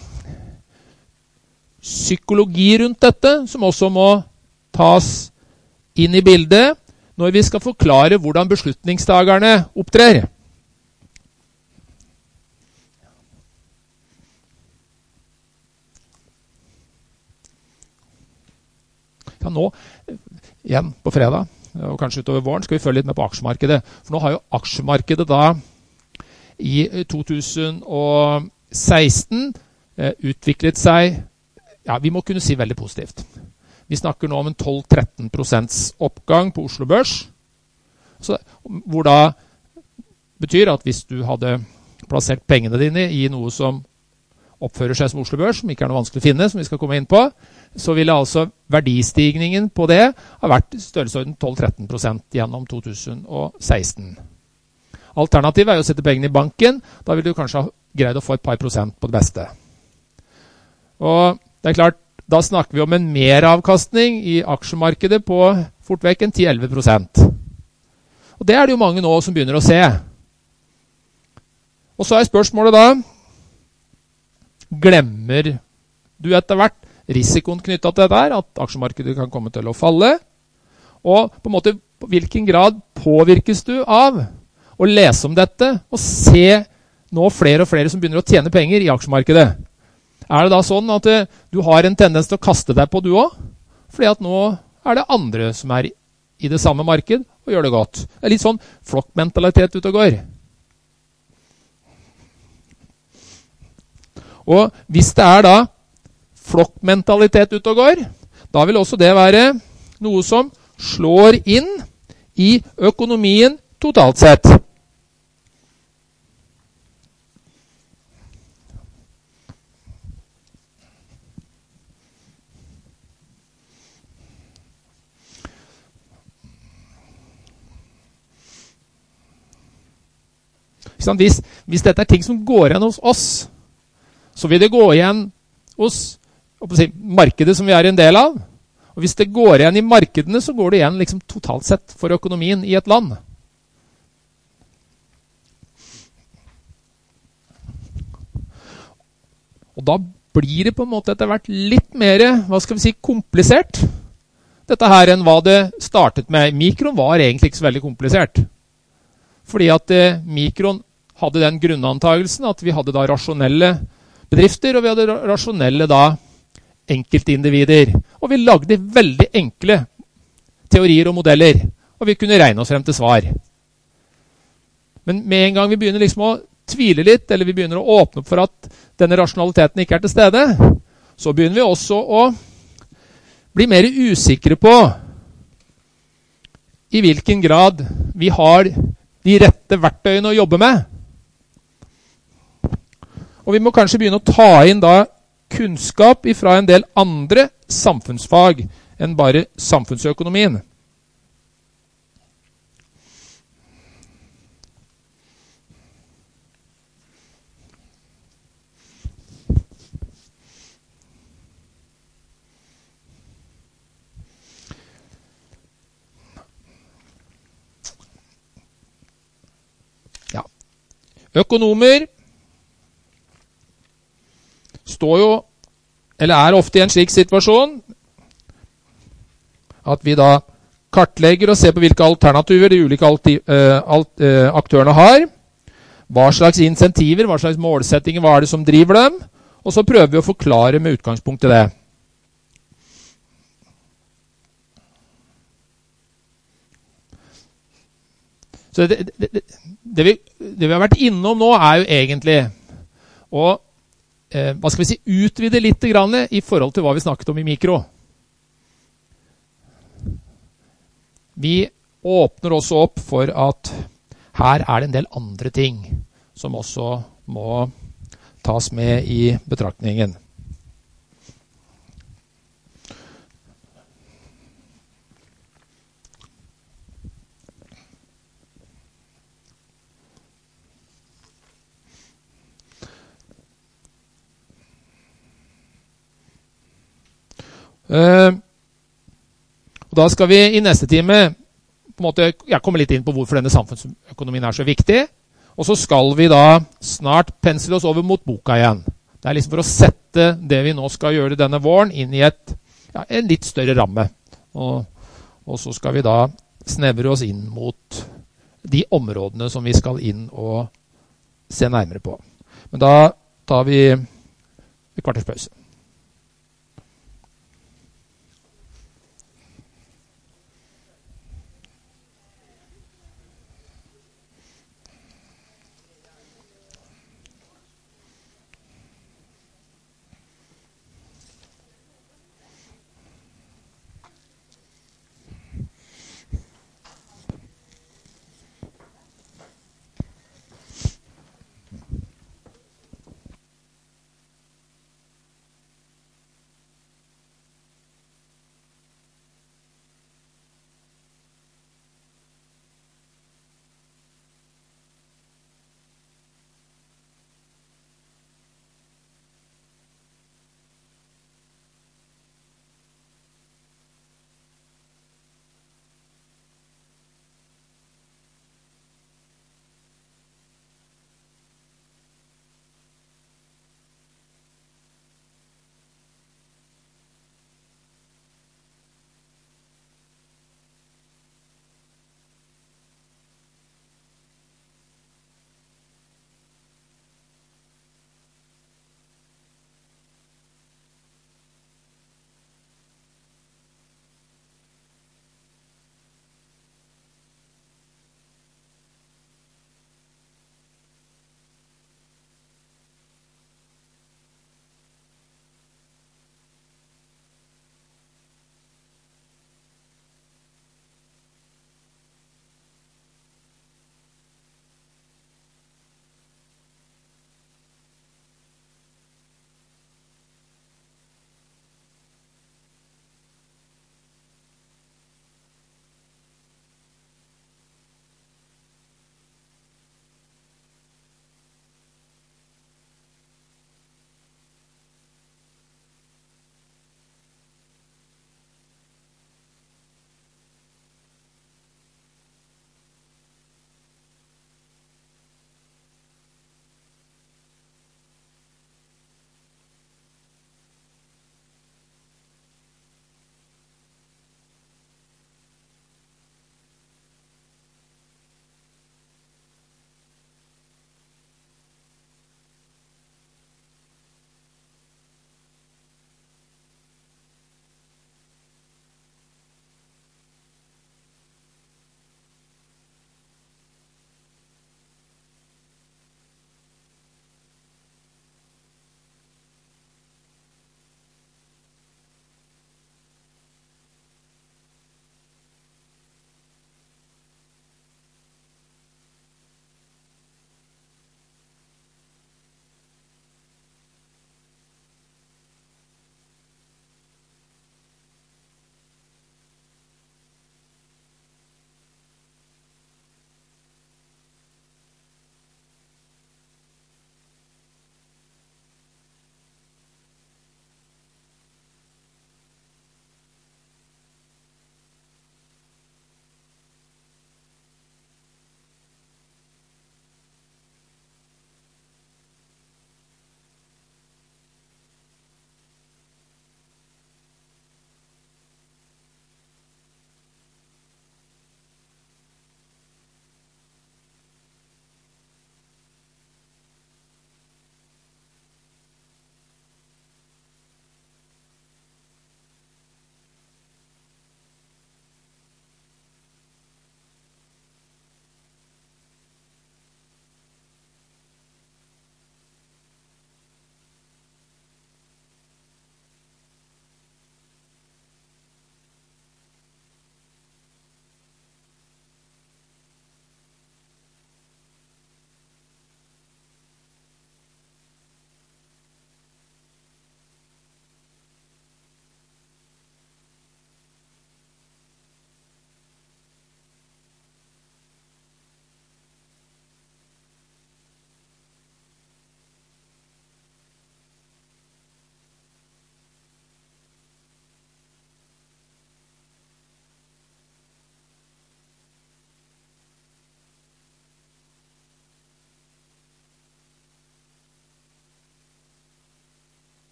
psykologi rundt dette som også må tas inn i bildet når vi skal forklare hvordan beslutningstagerne opptrer. Ja, nå, igjen på fredag, og kanskje utover våren, skal vi følge litt med på aksjemarkedet. For nå har jo aksjemarkedet da i 2016 utviklet seg, ja, vi må kunne si veldig positivt. Vi snakker nå om en 12-13% oppgang på Oslo Børs, hvor da betyr at hvis du hadde plassert pengene dine i noe som oppfører seg som Oslo Børs, som ikke noe vanskelig å finne, som vi skal komme inn på, så ville altså verdistigningen på det ha vært størrelsesorden 12-13% gjennom 2016. Alternativet jo å sette pengene i banken, da vil du kanskje ha greid å få et par prosent på det beste. Og det klart, da snakker vi om en meravkastning i aksjemarkedet på fort vekk en 10-11%. Og det det jo mange nå som begynner å se. Og så spørsmålet da, glemmer du etter hvert risikoen knyttet til dette her, at aksjemarkedet kan komme til å falle, og på en måte på hvilken grad påvirkes du av å lese om dette og se nå flere og flere som begynner å tjene penger i aksjemarkedet? Det da sånn at du har en tendens til å kaste deg på du også? Fordi at nå det andre som i det samme marked og gjør det godt. Det litt sånn flokkmentalitet ute og går. Og hvis det da flokkmentalitet ute og går, da vil også det være noe som slår inn i økonomien totalt sett. Hvis dette ting som går igjen hos oss, så vil det gå igjen hos markedet som vi en del av. Og hvis det går igjen i markedene, så går det igjen liksom totalt sett for økonomien i et land. Og da blir det på en måte etter hvert litt mer, hva skal vi si, komplisert. Dette her enn hva det startet med. Mikron var egentlig ikke så veldig komplisert. Fordi at Mikron hadde den grunnantagelsen at vi hadde da rasjonelle bedrifter, og vi hadde rasjonelle da enkeltindivider. Og vi lagde veldig enkle teorier og modeller, og vi kunne regne oss frem til svar. Men med en gang vi begynner liksom å tvile litt, eller vi begynner å åpne opp for at denne rasjonaliteten ikke er til stede, så begynner vi også å bli mer usikre på i hvilken grad vi har de rette verktøyene å jobbe med. Og vi må kanskje begynne å ta inn da kunnskap fra en del andre samfunnsfag enn bare samfunnsøkonomien. Ja. Økonomer står jo, eller er ofte i en slik situasjon, at vi da kartlegger og ser på hvilke alternativer de ulike aktørene har, hva slags insentiver, hva slags målsettinger, hva er det som driver dem, og så prøver vi å forklare med utgangspunkt i det. Så det vi har vært innom nå er jo egentlig å hva skal vi si, utvide litt grann i forhold til hva vi snakket om i mikro. Vi åpner også opp for at her er det en del andre ting som også må tas med i betraktningen. Og da skal vi i neste time på en måte, komme litt inn på hvorfor denne samfunnsøkonomien er så viktig, og så skal vi da snart pensle oss over mot boka igjen. Det er liksom for å sette det vi nå skal gjøre denne våren inn i en litt større ramme, og så skal vi da snevre oss inn mot de områdene som vi skal inn og se nærmere på. Men da tar vi et kvarters pause.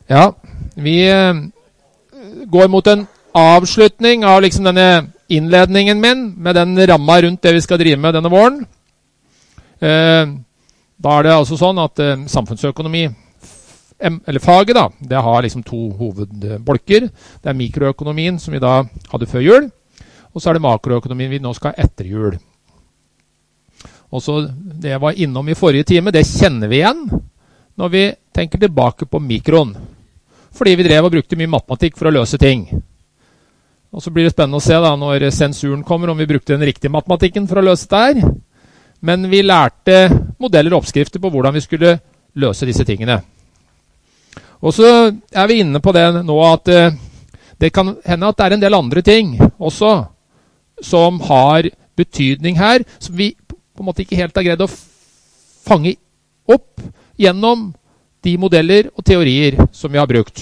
Ja, vi går mot en avslutning av liksom denne innledningen min, med den ramma rundt det vi skal drive med denne våren. Da det altså sånn at samfunnsøkonomi, eller faget da, det har liksom 2 hovedbolker. Det mikroøkonomien som vi da hadde før jul, og så det makroøkonomien vi nå skal ha etter jul. Og så det jeg var innom i forrige time, det kjenner vi igjen når vi tenker tilbake på mikroen. Fordi vi drev og brukte mye matematikk for å løse ting. Og så blir det spennende å se da, når sensuren kommer, om vi brukte den riktige matematikken for å løse det her. Men vi lærte modeller og oppskrifter på hvordan vi skulle løse disse tingene. Og så vi inne på det nå at det kan hende at det en del andre ting også som har betydning her, som vi på en måte ikke helt har greid å fange opp gjennom de modeller og teorier som vi har brukt.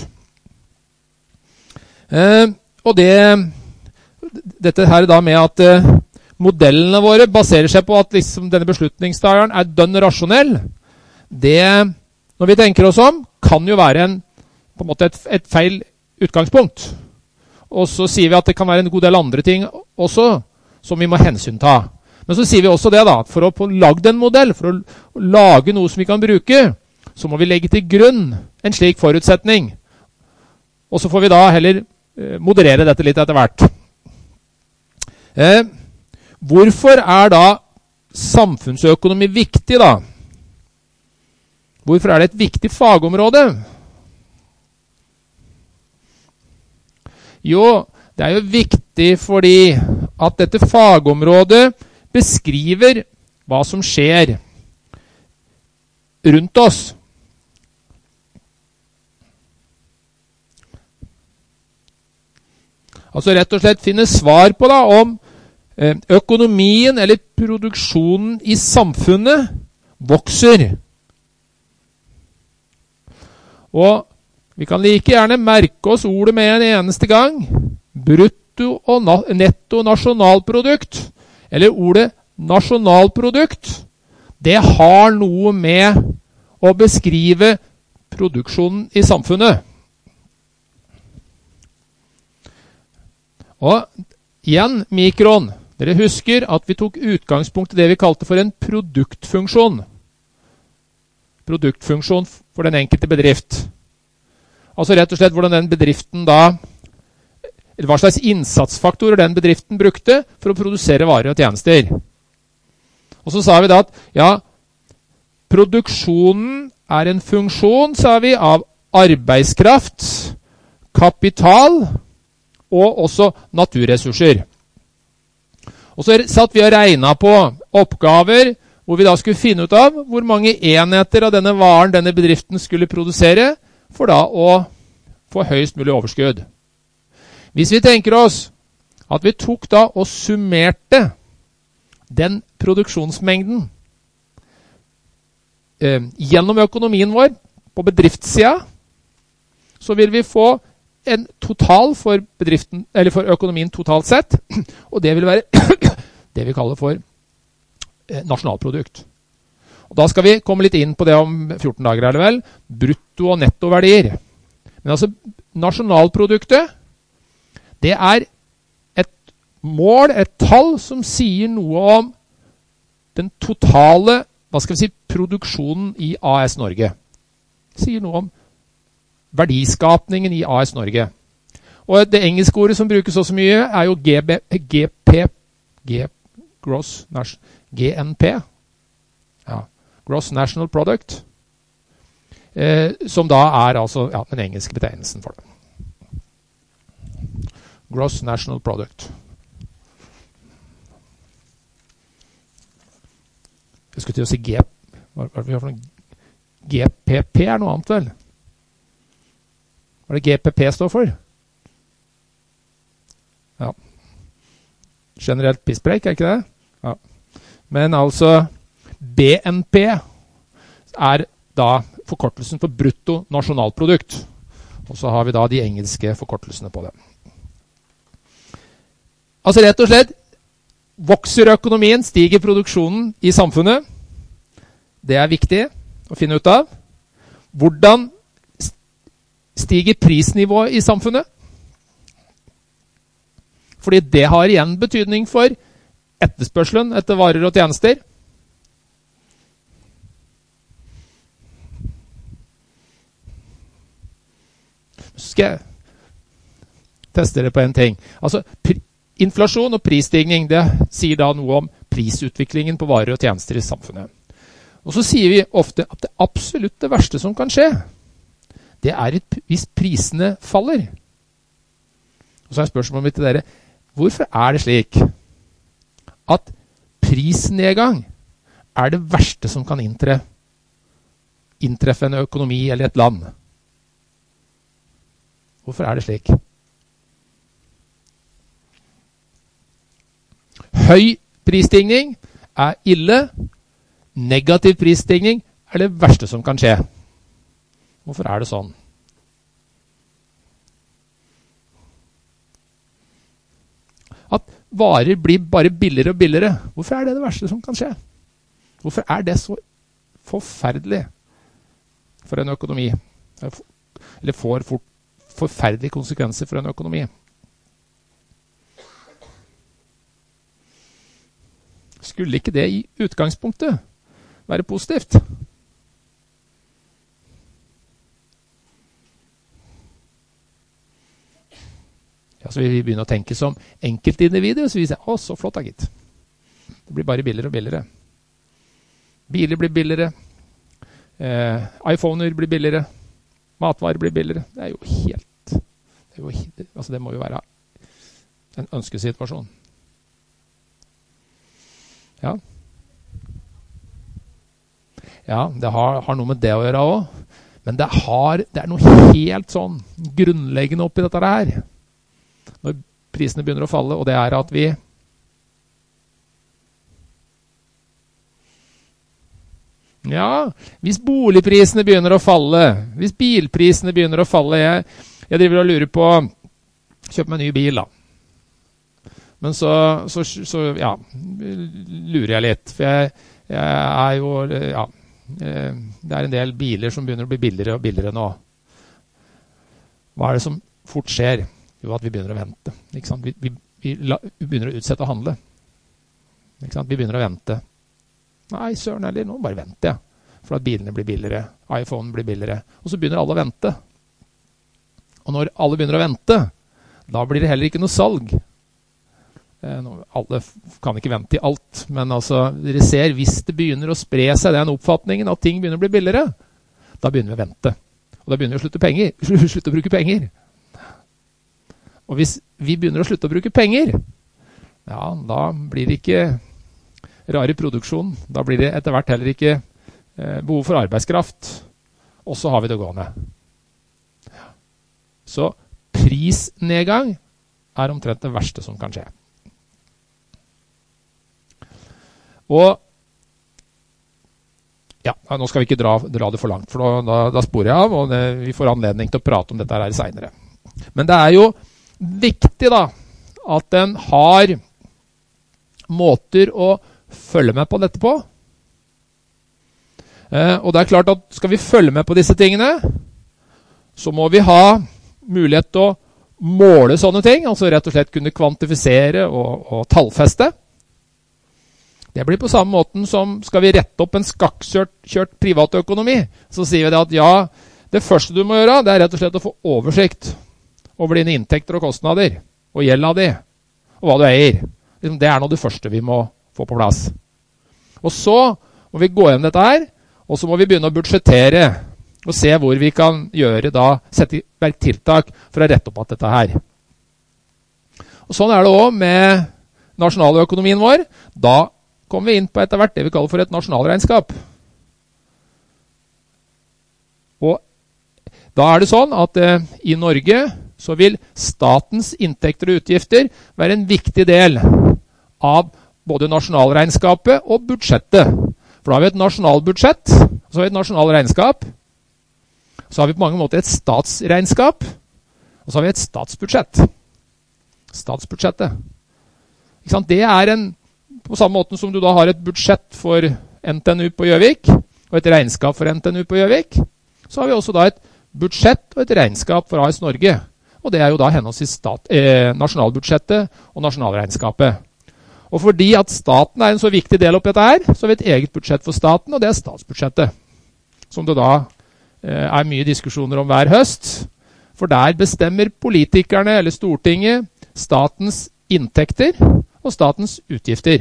Og dette her da med at modellene våre baserer seg på at liksom denne beslutningstageren dønn rasjonell, det, når vi tenker oss om, kan jo være på en måte et feil utgangspunkt. Og så sier vi at det kan være en god del andre ting også som vi må hensynta. Men så sier vi også det da, for å få lagd en modell, for å lage noe som vi kan bruke, så må vi legge til grunn en slik forutsetning. Og så får vi da heller moderere dette litt etter hvert. Hvorfor da samfunnsøkonomi viktig da? Hvorfor det et viktig fagområde? Jo, det jo viktig fordi at dette fagområdet beskriver hva som skjer rundt oss. Altså rett og slett finne svar på da om økonomien eller produksjonen i samfunnet vokser. Og vi kan like gjerne merke oss ordet med en eneste gang. Brutto og netto nasjonalprodukt, eller ordet nasjonalprodukt, det har noe med å beskrive produksjonen i samfunnet. Og igjen, mikron. Dere husker at vi tok utgangspunkt i det vi kalte for en produktfunksjon. Produktfunksjon for den enkelte bedrift. Altså rett og slett hvordan den bedriften da, eller hva slags innsatsfaktorer den bedriften brukte for å produsere varer og tjenester. Og så sa vi da at, ja, produksjonen en funksjon, sa vi, av arbeidskraft, kapital og også naturressurser. Og så satt vi og regnet på oppgaver hvor vi da skulle finne ut av hvor mange enheter av denne varen denne bedriften skulle produsere for da å få høyest mulig overskudd. Hvis vi tenker oss at vi tok da og summerte den produksjonsmengden gjennom økonomien vår på bedriftssida, så vil vi få en total for bedriften, eller for økonomien totalt sett, og det vil være det vi kaller for nasjonalprodukt. Og da skal vi komme litt inn på det om 14 dager, eller vel, brutto- og nettoverdier. Men altså, nasjonalproduktet, det et mål, et tall som sier noe om den totale, hva skal vi si, produksjonen i AS Norge. Sier noe om verdiskapningen i AS Norge. Og det engelske ordet som brukes også mye jo GNP, ja, Gross National Product, som da altså ja, den engelske betegnelsen for det. Gross National Product. Jeg skulle til å si GPP noe annet vel? Hva det GPP står for? Ja. Generelt pisspreik, ikke det? Ja. Men altså, BNP da forkortelsen for brutto nasjonalprodukt. Og så har vi da de engelske forkortelsene på det. Altså rett og slett, vokser økonomien, stiger produksjonen i samfunnet. Det viktig å finne ut av. Hvordan stiger prisnivået i samfunnet. Fordi det har igjen betydning for etterspørselen etter varer og tjenester. Så skal jeg teste det på en ting. Altså, inflasjon og prisstigning, det sier da noe om prisutviklingen på varer og tjenester i samfunnet. Og så sier vi ofte at det absolutt det verste som kan skje, det er hvis prisene faller. Og så er spørsmålet mitt til dere, hvorfor er det slik at prisnedgang er det verste som kan inntreffe en økonomi eller et land? Hvorfor er det slik? Høy prisstigning er ille. Negativ prisstigning er det verste som kan skje. Hvorfor er det sånn? At varer blir bare billigere og billigere. Hvorfor er det det verste som kan skje? Hvorfor er det så forferdelig for en økonomi? Eller får forferdelige konsekvenser for en økonomi? Skulle ikke det i utgangspunktet være positivt? Ja, så vi begynner å tenke som enkeltindivider, så vi sier, så flott da, gitt. Det blir bare billigere og billigere. Biler blir billigere. iPhoner blir billigere. Matvarer blir billigere. Det er jo helt, altså det må jo være en ønskesituasjon. Ja. Ja, det har noe med det å gjøre også. Men det er noe helt sånn grunnleggende oppi dette her. Når prisene begynner å falle, og det er at vi hvis boligprisene begynner å falle, hvis bilprisene begynner å falle, jeg driver og lurer på kjøpe meg en ny bil da. Men så lurer jeg litt, for jeg er jo, det er en del biler som begynner å bli billigere og billigere nå. Hva er det som fort skjer? Jo, at vi begynner å vente. Ikke sant? Vi begynner å utsette å handle. Ikke sant? Vi begynner å vente. Nei, søren heller, nå bare venter jeg. For at bilene blir billigere, iPhone blir billigere. Og så begynner alle å vente. Og når alle begynner å vente, da blir det heller ikke noe salg. Alle kan ikke vente i alt, men altså, dere ser, hvis det begynner å spre seg den oppfatningen at ting begynner å bli billigere, da begynner vi å vente. Og da begynner vi å slutte å bruke penger. Og hvis vi begynner å slutte å bruke penger, ja, da blir det ikke rar i produksjon. Da blir det etter hvert heller ikke behov for arbeidskraft. Og så har vi det gående. Så prisnedgang er omtrent det verste som kan skje. Og ja, nå skal vi ikke dra det for langt, for da sporer jeg av, og vi får anledning til å prate om dette her senere. Men det er jo viktig da, at den har måter å følge med på dette på. Og det er klart at skal vi følge med på disse tingene, så må vi ha mulighet til å måle sånne ting, altså rett og slett kunne kvantifisere og tallfeste. Det blir på samme måten som skal vi rette opp en skakkjørt privatøkonomi, så sier vi det at ja, det første du må gjøre, det er rett og slett å få oversikt over dine inntekter og kostnader, og gjelda di, og hva du eier. Det er nå det første vi må få på plass. Og så må vi gå gjennom dette her, og så må vi begynne å budsjettere, og se hvor vi kan gjøre da, sette i verk tiltak for å rette opp alt dette her. Og sånn er det også med nasjonaløkonomien vår. Da kommer vi inn på etter hvert det vi kaller for et nasjonalregnskap. Og da er det sånn at i Norge så vil statens inntekter og utgifter være en viktig del av både nasjonalregnskapet og budsjettet. For da har vi et nasjonalbudsjett, så har vi et nasjonalregnskap, så har vi på mange måter et statsregnskap, og så har vi et statsbudsjett. Statsbudsjettet. Ikke sant? Det er på samme måte som du da har et budsjett for NTNU på Gjøvik, og et regnskap for NTNU på Gjøvik, så har vi også da et budsjett og et regnskap for AS Norge. Og det er jo da henholdsvis nasjonalbudsjettet og nasjonalregnskapet. Og fordi at staten er en så viktig del oppi dette her, så har vi et eget budsjett for staten, og det er statsbudsjettet. Som det da er mye diskusjoner om hver høst. For der bestemmer politikerne eller Stortinget statens inntekter og statens utgifter.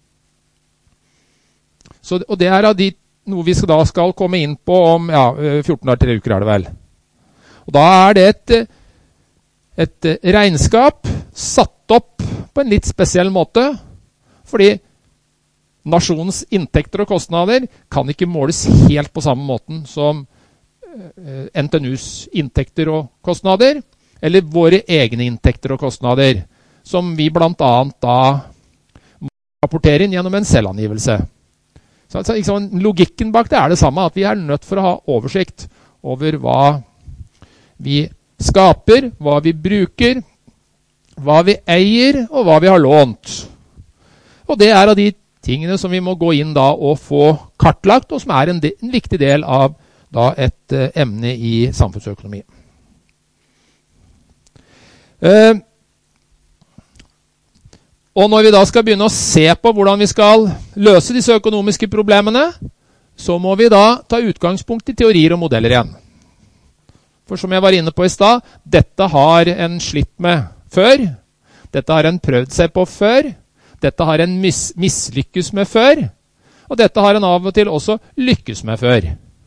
Og det er av noe vi skal komme inn på om 14 dager, 3 uker er det vel. Og da er det et regnskap satt opp på en litt spesiell måte, fordi nasjonens inntekter og kostnader kan ikke måles helt på samme måten som NTNUs inntekter og kostnader, eller våre egne inntekter og kostnader, som vi blant annet da må rapportere inn gjennom en selvangivelse. Så logikken bak det er det samme, at vi er nødt for å ha oversikt over hva vi skaper, hva vi bruker, hva vi eier og hva vi har lånt. Og det er av de tingene som vi må gå inn da og få kartlagt, og som er en viktig del av da et emne i samfunnsøkonomi. Og når vi da skal begynne å se på hvordan vi skal løse disse økonomiske problemene, så må vi da ta utgangspunkt i teorier og modeller igjen. For som jeg var inne på i stad, dette har en slitt med før, dette har en prøvd seg på før, dette har en mislykkes med før, og dette har en av og til også lykkes med før.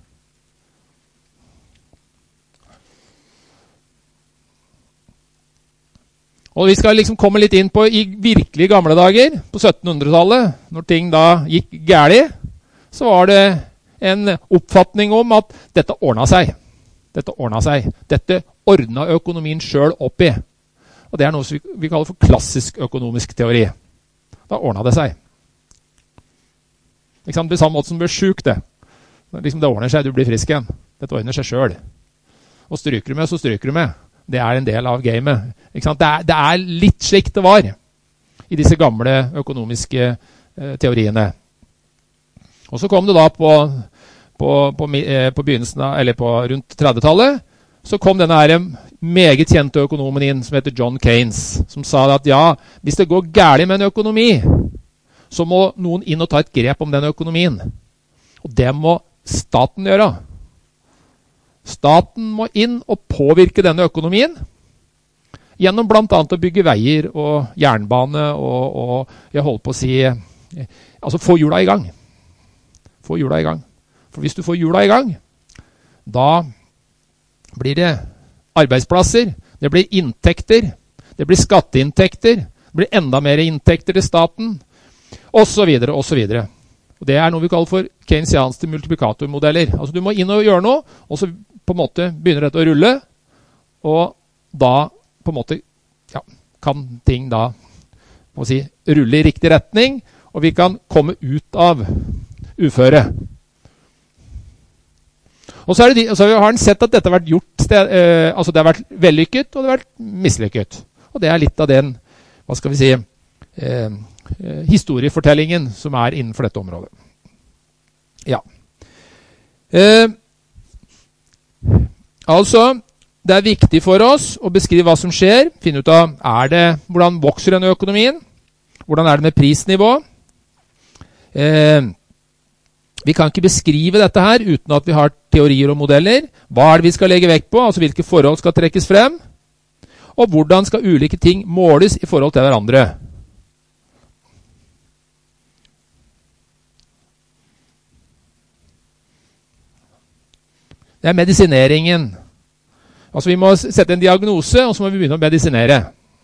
Og vi skal liksom komme litt inn på i virkelig gamle dager, på 1700-tallet, når ting da gikk gærlig, så var det en oppfatning om at dette ordnet seg. Dette ordnet økonomien selv opp i. Og det er noe som vi kaller for klassisk økonomisk teori. Da ordnet det seg. Ikke sant? På samme måte som du blir syk, det. Liksom det ordner seg, du blir frisk igjen. Dette ordner seg selv. Og stryker du med, så stryker du med. Det er en del av gamet. Ikke sant? Det er litt slik det var i disse gamle økonomiske teoriene. Og så kom det da på begynnelsen av, eller på rundt 30-tallet, så kom denne her meget kjente økonomen inn, som heter John Keynes, som sa at ja, hvis det går gærlig med en økonomi, så må noen inn og ta et grep om den økonomien. Og det må staten gjøre. Staten må inn og påvirke denne økonomien gjennom blant annet å bygge veier og jernbane og jeg holder på å si, altså få hjula i gang. Få hjula i gang. For hvis du får hjula i gang, da blir det arbeidsplasser, det blir inntekter, det blir skatteinntekter, det blir enda mer inntekter til staten, og så videre, og så videre. Og det er noe vi kaller for keynesianske multiplikatormodeller. Altså du må inn og gjøre noe, og så på en måte begynner dette å rulle, og da på en måte kan ting da rulle i riktig retning, og vi kan komme ut av uføre. Og så har han sett at dette har vært gjort, altså det har vært vellykket, og det har vært mislykket. Og det er litt av den, historiefortellingen som er innenfor dette området. Ja. Altså, det er viktig for oss å beskrive hva som skjer, finne ut av, hvordan vokser denne økonomien? Hvordan er det med prisnivå? Vi kan ikke beskrive dette her uten at vi har teorier og modeller. Hva er det vi skal legge vekt på? Altså hvilke forhold skal trekkes frem? Og hvordan skal ulike ting måles i forhold til hverandre? Det er medisineringen. Altså vi må sette en diagnose, og så må vi begynne å medisinere.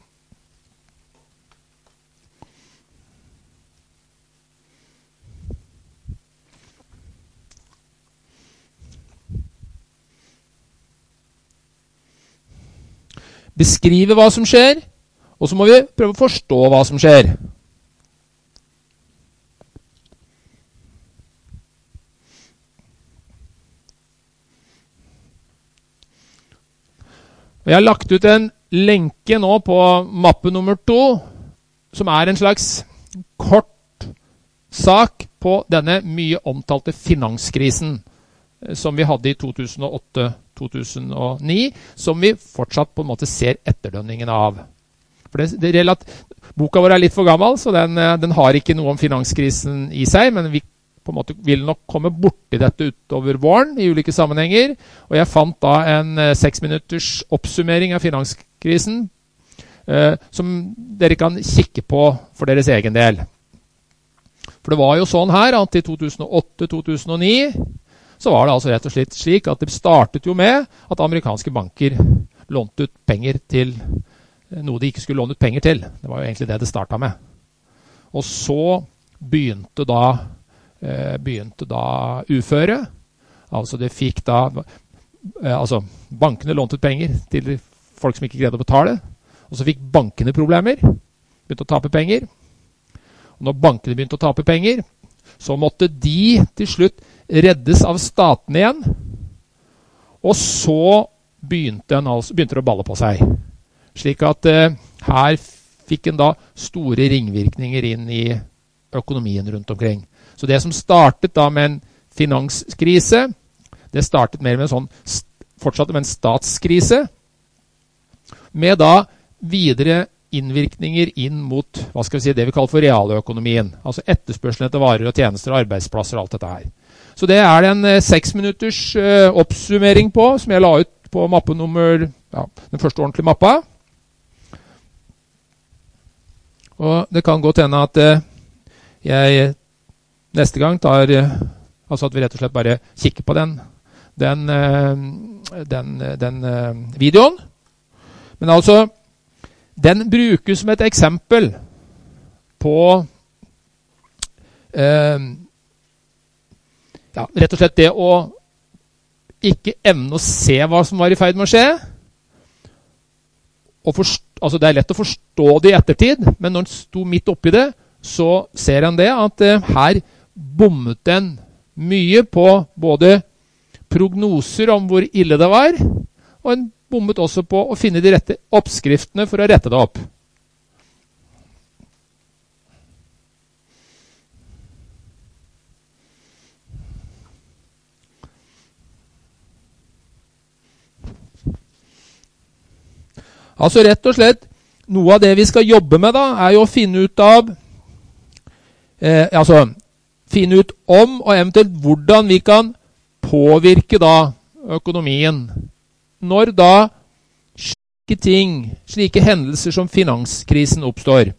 Beskrive hva som skjer, og så må vi prøve å forstå hva som skjer. Jeg har lagt ut en lenke nå på mappe nummer 2, som er en slags kort sak på denne mye omtalte finanskrisen som vi hadde i 2008-2009, som vi fortsatt på en måte ser etterdønningen av. For boka vår er litt for gammel, så den har ikke noe om finanskrisen i seg, men vi på en måte vil nok komme bort i dette utover våren i ulike sammenhenger. Og jeg fant da en 6 minutters oppsummering av finanskrisen, som dere kan kikke på for deres egen del. For det var jo sånn her at i 2008-2009 så var det altså rett og slett slik at det startet jo med at amerikanske banker lånte ut penger til noe de ikke skulle låne ut penger til. Det var jo egentlig det startet med. Og så begynte da uføre. Altså det fikk da bankene lånte ut penger til folk som ikke greide å betale. Og så fikk bankene problemer, begynte å tape penger. Og når bankene begynte å tape penger, så måtte de til slutt reddes av staten igjen. Og så begynte det å balle på seg. Slik at her fikk en da store ringvirkninger inn i økonomien rundt omkring. Så det som startet da med en finanskrise, det startet mer med fortsatte med en statskrise, med da videre innvirkninger inn mot det vi kaller for realøkonomien. Altså etterspørselen etter varer og tjenester og arbeidsplasser og alt dette her. Så det er en 6 minutters oppsummering på, som jeg la ut på mappenummer, den første ordentlige mappa. Og det kan godt hende at jeg neste gang at vi rett og slett bare kikker på den videoen. Men altså, den brukes som et eksempel på rett og slett det å ikke evne å se hva som var i ferd med å skje. Det er lett å forstå det i ettertid, men når den sto midt oppi det, så ser en det at her bommet den mye på både prognoser om hvor ille det var, og en bommet også på å finne de rette oppskriftene for å rette det opp. Altså rett og slett, noe av det vi skal jobbe med da, er jo å finne ut finne ut om og eventuelt hvordan vi kan påvirke da økonomien. Når da slike hendelser som finanskrisen oppstår.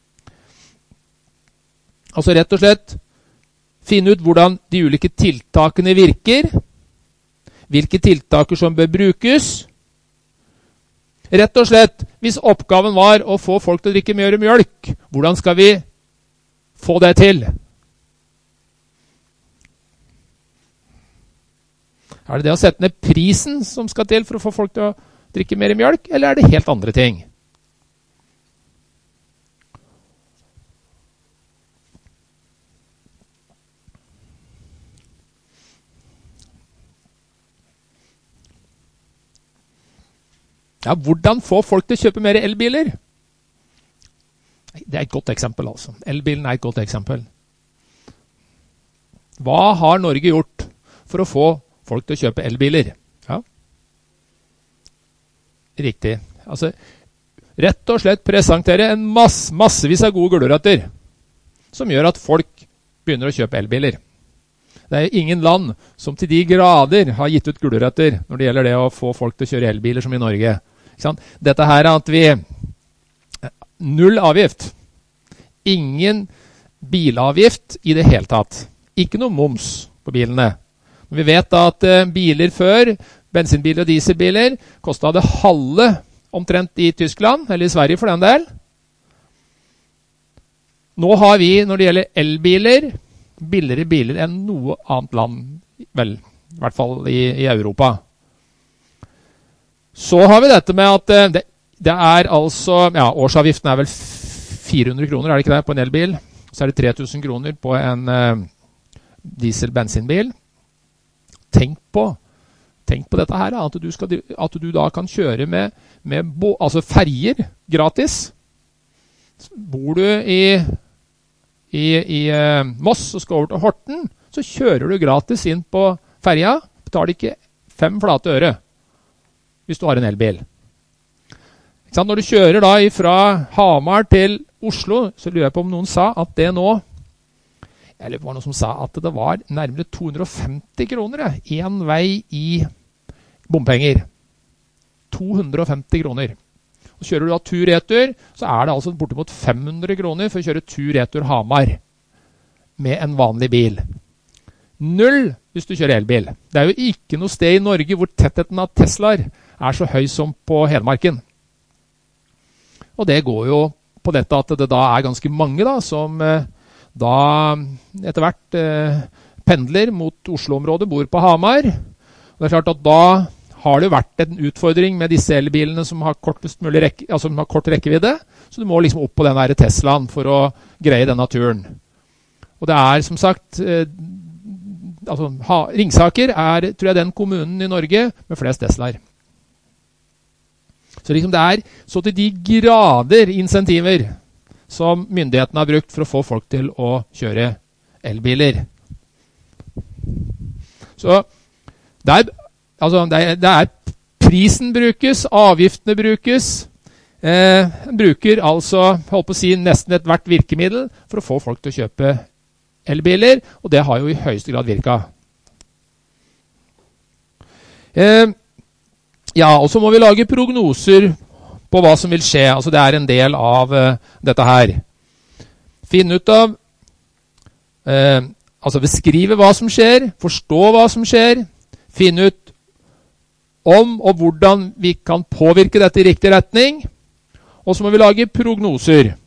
Altså rett og slett finne ut hvordan de ulike tiltakene virker, hvilke tiltaker som bør brukes. Rett og slett, hvis oppgaven var å få folk til å drikke mer mjølk, hvordan skal vi få det til? Er det det å sette ned prisen som skal til for å få folk til å drikke mer mjølk, eller er det helt andre ting? Hvordan få folk til å kjøpe mer elbiler? Det er et godt eksempel, altså. Elbilen er et godt eksempel. Hva har Norge gjort for å få folk til å kjøpe elbiler? Ja. Riktig. Altså, rett og slett presentere en massevis av gode gulrøtter som gjør at folk begynner å kjøpe elbiler. Det er ingen land som til de grader har gitt ut gulrøtter når det gjelder det å få folk til å kjøre elbiler som i Norge. Dette her er at vi null avgift. Ingen bilavgift i det hele tatt. Ikke noe moms på bilene. Vi vet at biler før, bensinbiler og dieselbiler, kostet det halve omtrent i Tyskland, eller i Sverige for den del. Nå har vi, når det gjelder elbiler, billigere biler enn noe annet land, vel, i hvert fall i Europa. Så har vi dette med at det er altså, årsavgiften er vel 400 kroner, er det ikke det, på en elbil? Så er det 3000 kroner på en diesel-bensinbil. Tenk på dette her, at du da kan kjøre med ferger gratis. Bor du i Moss og skal over til Horten, så kjører du gratis inn på ferja, betaler ikke 5 flate øre. hvis du har en elbil. Ikke sant? Når du kjører da fra Hamar til Oslo, så lurer jeg på om noen sa at det nå, eller var det noen som sa at det var nærmere 250 kroner, en vei i bompenger. 250 kroner. Og kjører du da tur-retur, så er det altså bortimot 500 kroner for å kjøre tur-retur Hamar med en vanlig bil. 0 hvis du kjører elbil. Det er jo ikke noe sted i Norge hvor tettheten av Teslaer er så høy som på Hedmarken. Og det går jo på dette at det da er ganske mange da, som da etter hvert pendler mot Oslo-området, bor på Hamar. Og det er klart at da har det jo vært en utfordring med disse elbilene som har kortest mulig som har kort rekkevidde, så du må liksom opp på den der Teslaen for å greie denne turen. Og det er som sagt, Ringsaker er, tror jeg, den kommunen i Norge med flest Teslaer. Så liksom det er så til de grader insentiver som myndighetene har brukt for å få folk til å kjøre elbiler. Så det er prisen brukes, avgiftene brukes. Bruker altså, holdt på å si, nesten et hvert virkemiddel for å få folk til å kjøpe elbiler, og det har jo i høyeste grad virket. Ja, og så må vi lage prognoser på hva som vil skje. Altså det er en del av dette her. Finne ut av, beskrive hva som skjer, forstå hva som skjer, finne ut om og hvordan vi kan påvirke dette i riktig retning, og så må vi lage prognoser.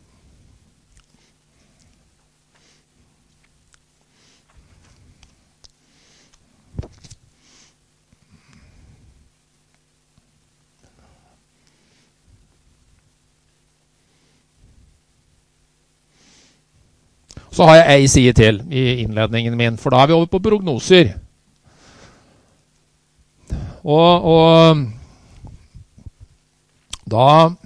Så har jeg en side til i innledningen min, for da er vi over på prognoser. Og da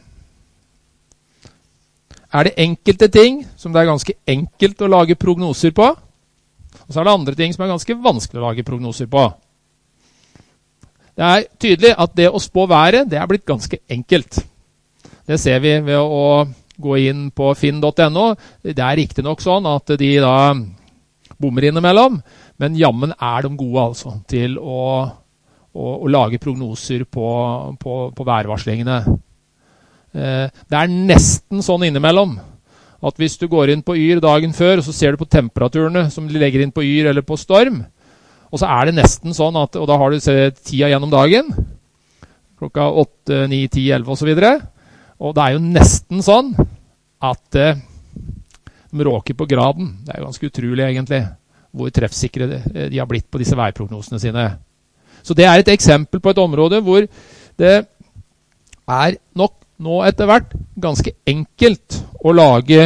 er det enkelte ting som det er ganske enkelt å lage prognoser på, og så er det andre ting som er ganske vanskelig å lage prognoser på. Det er tydelig at det å spå været, det er blitt ganske enkelt. Det ser vi ved å gå inn på finn.no. Det er riktig nok sånn at de da bommer innimellom, men jammen er de gode altså til å lage prognoser på værvarslingene. Det er nesten sånn innimellom at hvis du går inn på Yr dagen før, og så ser du på temperaturene som de legger inn på Yr eller på Storm, og så er det nesten sånn at, og da har du tida gjennom dagen, klokka 8, 9, 10, 11 og så videre, og det er jo nesten sånn at de råker på graden. Det er jo ganske utrolig egentlig, hvor treffsikre de har blitt på disse værprognosene sine. Så det er et eksempel på et område hvor det er nok nå etter hvert ganske enkelt å lage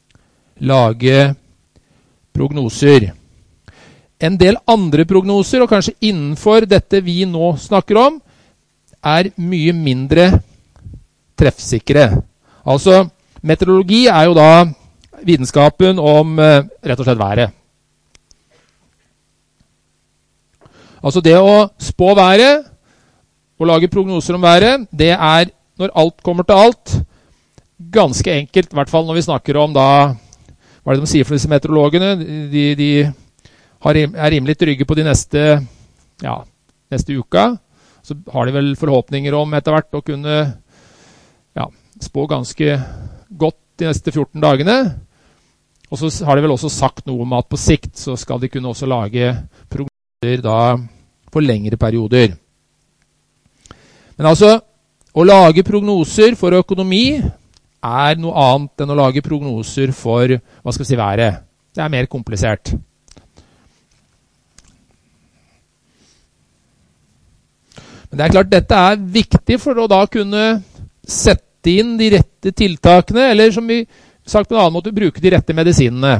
prognoser. En del andre prognoser, og kanskje innenfor dette vi nå snakker om, er mye mindre treffsikre. Altså, meteorologi er jo da vitenskapen om rett og slett været. Altså det å spå været og lage prognoser om været, det er, når alt kommer til alt, ganske enkelt, i hvert fall når vi snakker om da, hva er det de sier for disse meteorologene? De er rimelig trygge på de neste uka. Så har de vel forhåpninger om etter hvert å kunne spå ganske godt de neste 14 dagene. Og så har de vel også sagt noe om at på sikt så skal de kunne også lage prognoser da for lengre perioder. Men altså, å lage prognoser for økonomi er noe annet enn å lage prognoser for, hva skal vi si, været. Det er mer komplisert. Men det er klart, dette er viktig for å da kunne sette inn de rette tiltakene, eller som vi sagt på en annen måte, bruke de rette medisinene.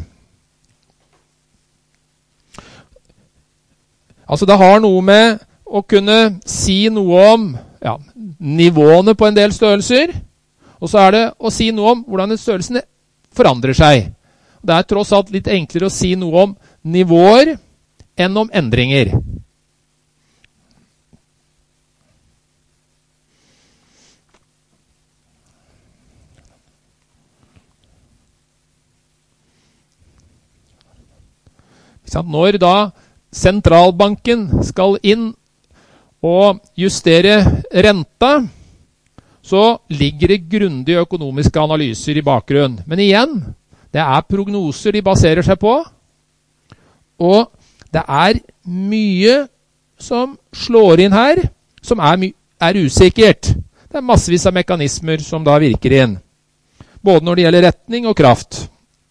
Altså det har noe med å kunne si noe om nivåene på en del størrelser, og så er det å si noe om hvordan størrelsene forandrer seg. Det er tross alt litt enklere å si noe om nivåer enn om endringer. Når da sentralbanken skal inn og justere renta, så ligger det grundige økonomiske analyser i bakgrunnen. Men igjen, det prognoser de baserer seg på, og det mye som slår inn her, som usikkert. Det massevis av mekanismer som da virker inn, både når det gjelder retning og kraft.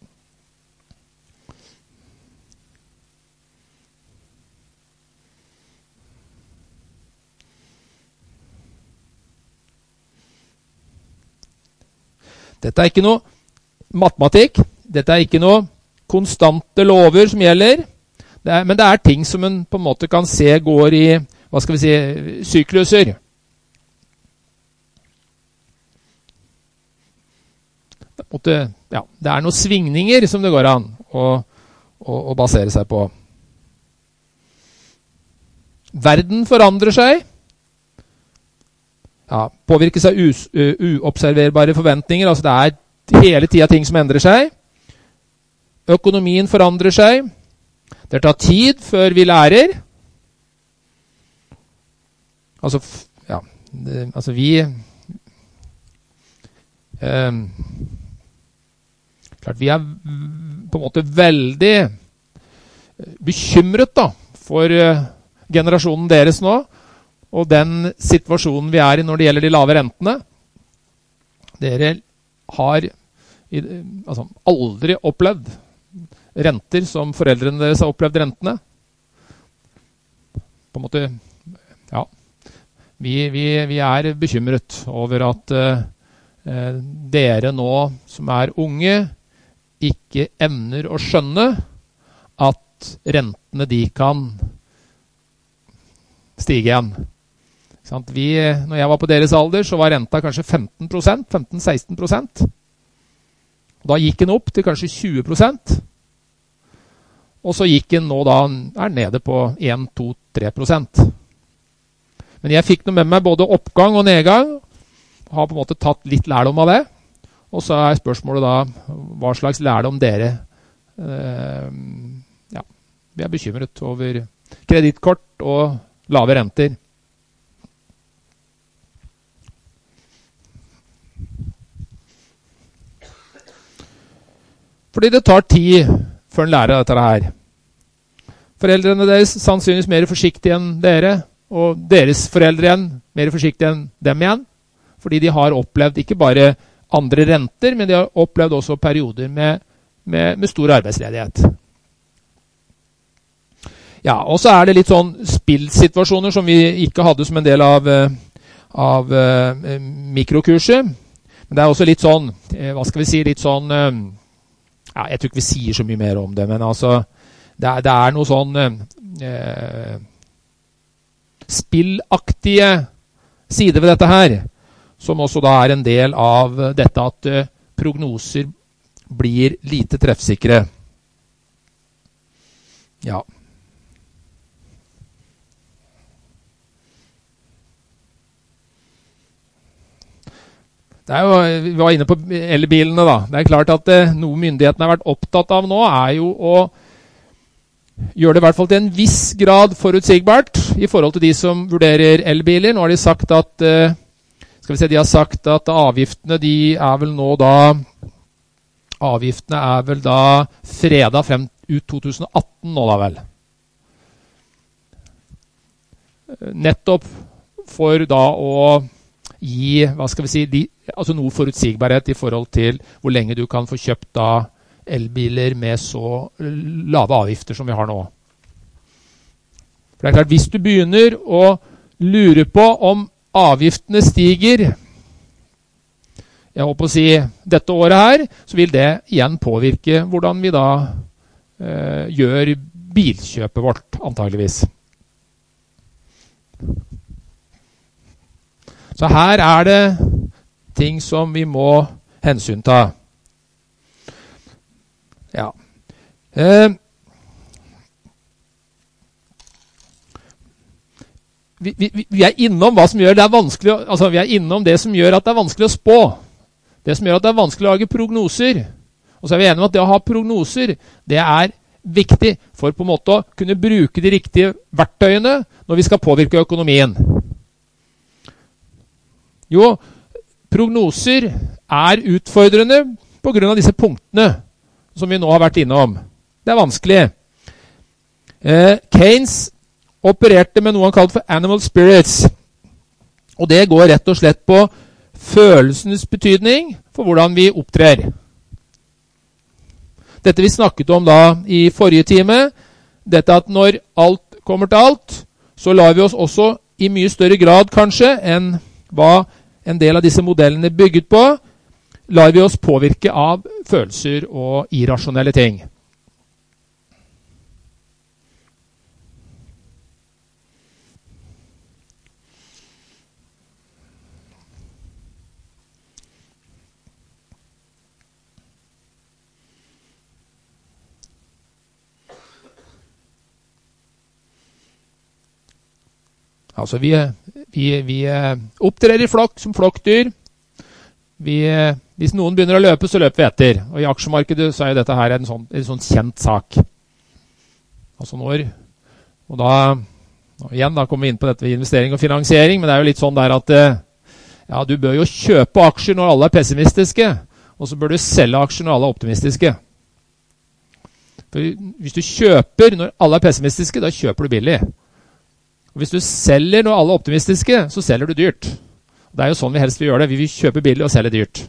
Dette ikke noe matematikk, dette ikke noe konstante lover som gjelder, men det ting som en på en måte kan se går i, hva skal vi si, sykluser. Det noen svingninger som det går an å basere seg på. Verden forandrer seg. Påvirkes av uobserverbare forventninger, altså det hele tiden ting som endrer seg. Økonomien forandrer seg. Det tar tid før vi lærer. Vi på en måte veldig bekymret da, for generasjonen deres nå, og den situasjonen vi i når det gjelder de lave rentene. Dere har aldri opplevd renter som foreldrene deres har opplevd rentene. På en måte, vi bekymret over at dere nå som unge ikke evner å skjønne at rentene de kan stige igjen. Når jeg var på deres alder, så var renta kanskje 15-16%. Da gikk den opp til kanskje 20%. Og så gikk den nå da, nede på 1-2-3%. Men jeg fikk noe med meg både oppgang og nedgang, har på en måte tatt litt lærdom av det. Og så spørsmålet da, hva slags lærdom dere vi bekymret over kredittkort og lave renter. Fordi det tar tid før en lærer dette her. Foreldrene deres sannsynligvis mer forsiktige enn dere, og deres foreldre igjen mer forsiktige enn dem igjen, fordi de har opplevd ikke bare andre renter, men de har opplevd også perioder med stor arbeidsledighet. Og så det litt sånn spillsituasjoner som vi ikke hadde som en del av mikrokurset. Men det også litt sånn, hva skal vi si, litt sånn, jeg tror ikke vi sier så mye mer om det, men altså, det noe sånn spillaktige sider ved dette her, som også da en del av dette at prognoser blir lite treffsikre. Vi var inne på elbilene da. Det klart at noe myndighetene har vært opptatt av nå jo å gjøre det i hvert fall til en viss grad forutsigbart i forhold til de som vurderer elbiler. Nå har de sagt at de har sagt at avgiftene de vel nå da avgiftene vel da fredag frem ut 2018 nå da vel. Nettopp for da å gi, hva skal vi si, altså noe forutsigbarhet i forhold til hvor lenge du kan få kjøpt da elbiler med så lave avgifter som vi har nå. For det klart, hvis du begynner å lure på om avgiftene stiger, jeg håper å si dette året her, så vil det igjen påvirke hvordan vi da gjør bilkjøpet vårt, antageligvis. Så her det ting som vi må hensynta. Vi innom hva som gjør det vanskelig, altså vi innom det som gjør at det vanskelig å spå. Det som gjør at det vanskelig å lage prognoser. Og så vi enige om at det å ha prognoser, det viktig for på en måte å kunne bruke de riktige verktøyene når vi skal påvirke økonomien? Jo, prognoser er utfordrende på grunn av disse punktene som vi nå har vært innom. Det er vanskelig. Keynes opererte med noe han kalte for animal spirits. Og det går rett og slett på følelsenes betydning for hvordan vi opptrer. Dette vi snakket om da i forrige time, dette at når alt kommer til alt, så lar vi oss også i mye større grad kanskje enn hva en del av disse modellene bygget på, lar vi oss påvirke av følelser og irrasjonelle ting. Altså vi opptrer i flokk som flokkdyr. Hvis noen begynner å løpe, så løper vi etter. Og i aksjemarkedet så er dette her en sånn kjent sak. Altså og igjen da kommer vi inn på dette ved investering og finansiering, men det er jo litt sånn der at ja, du bør jo kjøpe aksjer når alle er pessimistiske, og så bør du selge aksjer når alle er optimistiske. For hvis du kjøper når alle er pessimistiske, da kjøper du billig. Og hvis du selger når alle er optimistiske, så selger du dyrt. Det er jo sånn vi helst vil gjøre det. Vi vil kjøpe billig og selge dyrt.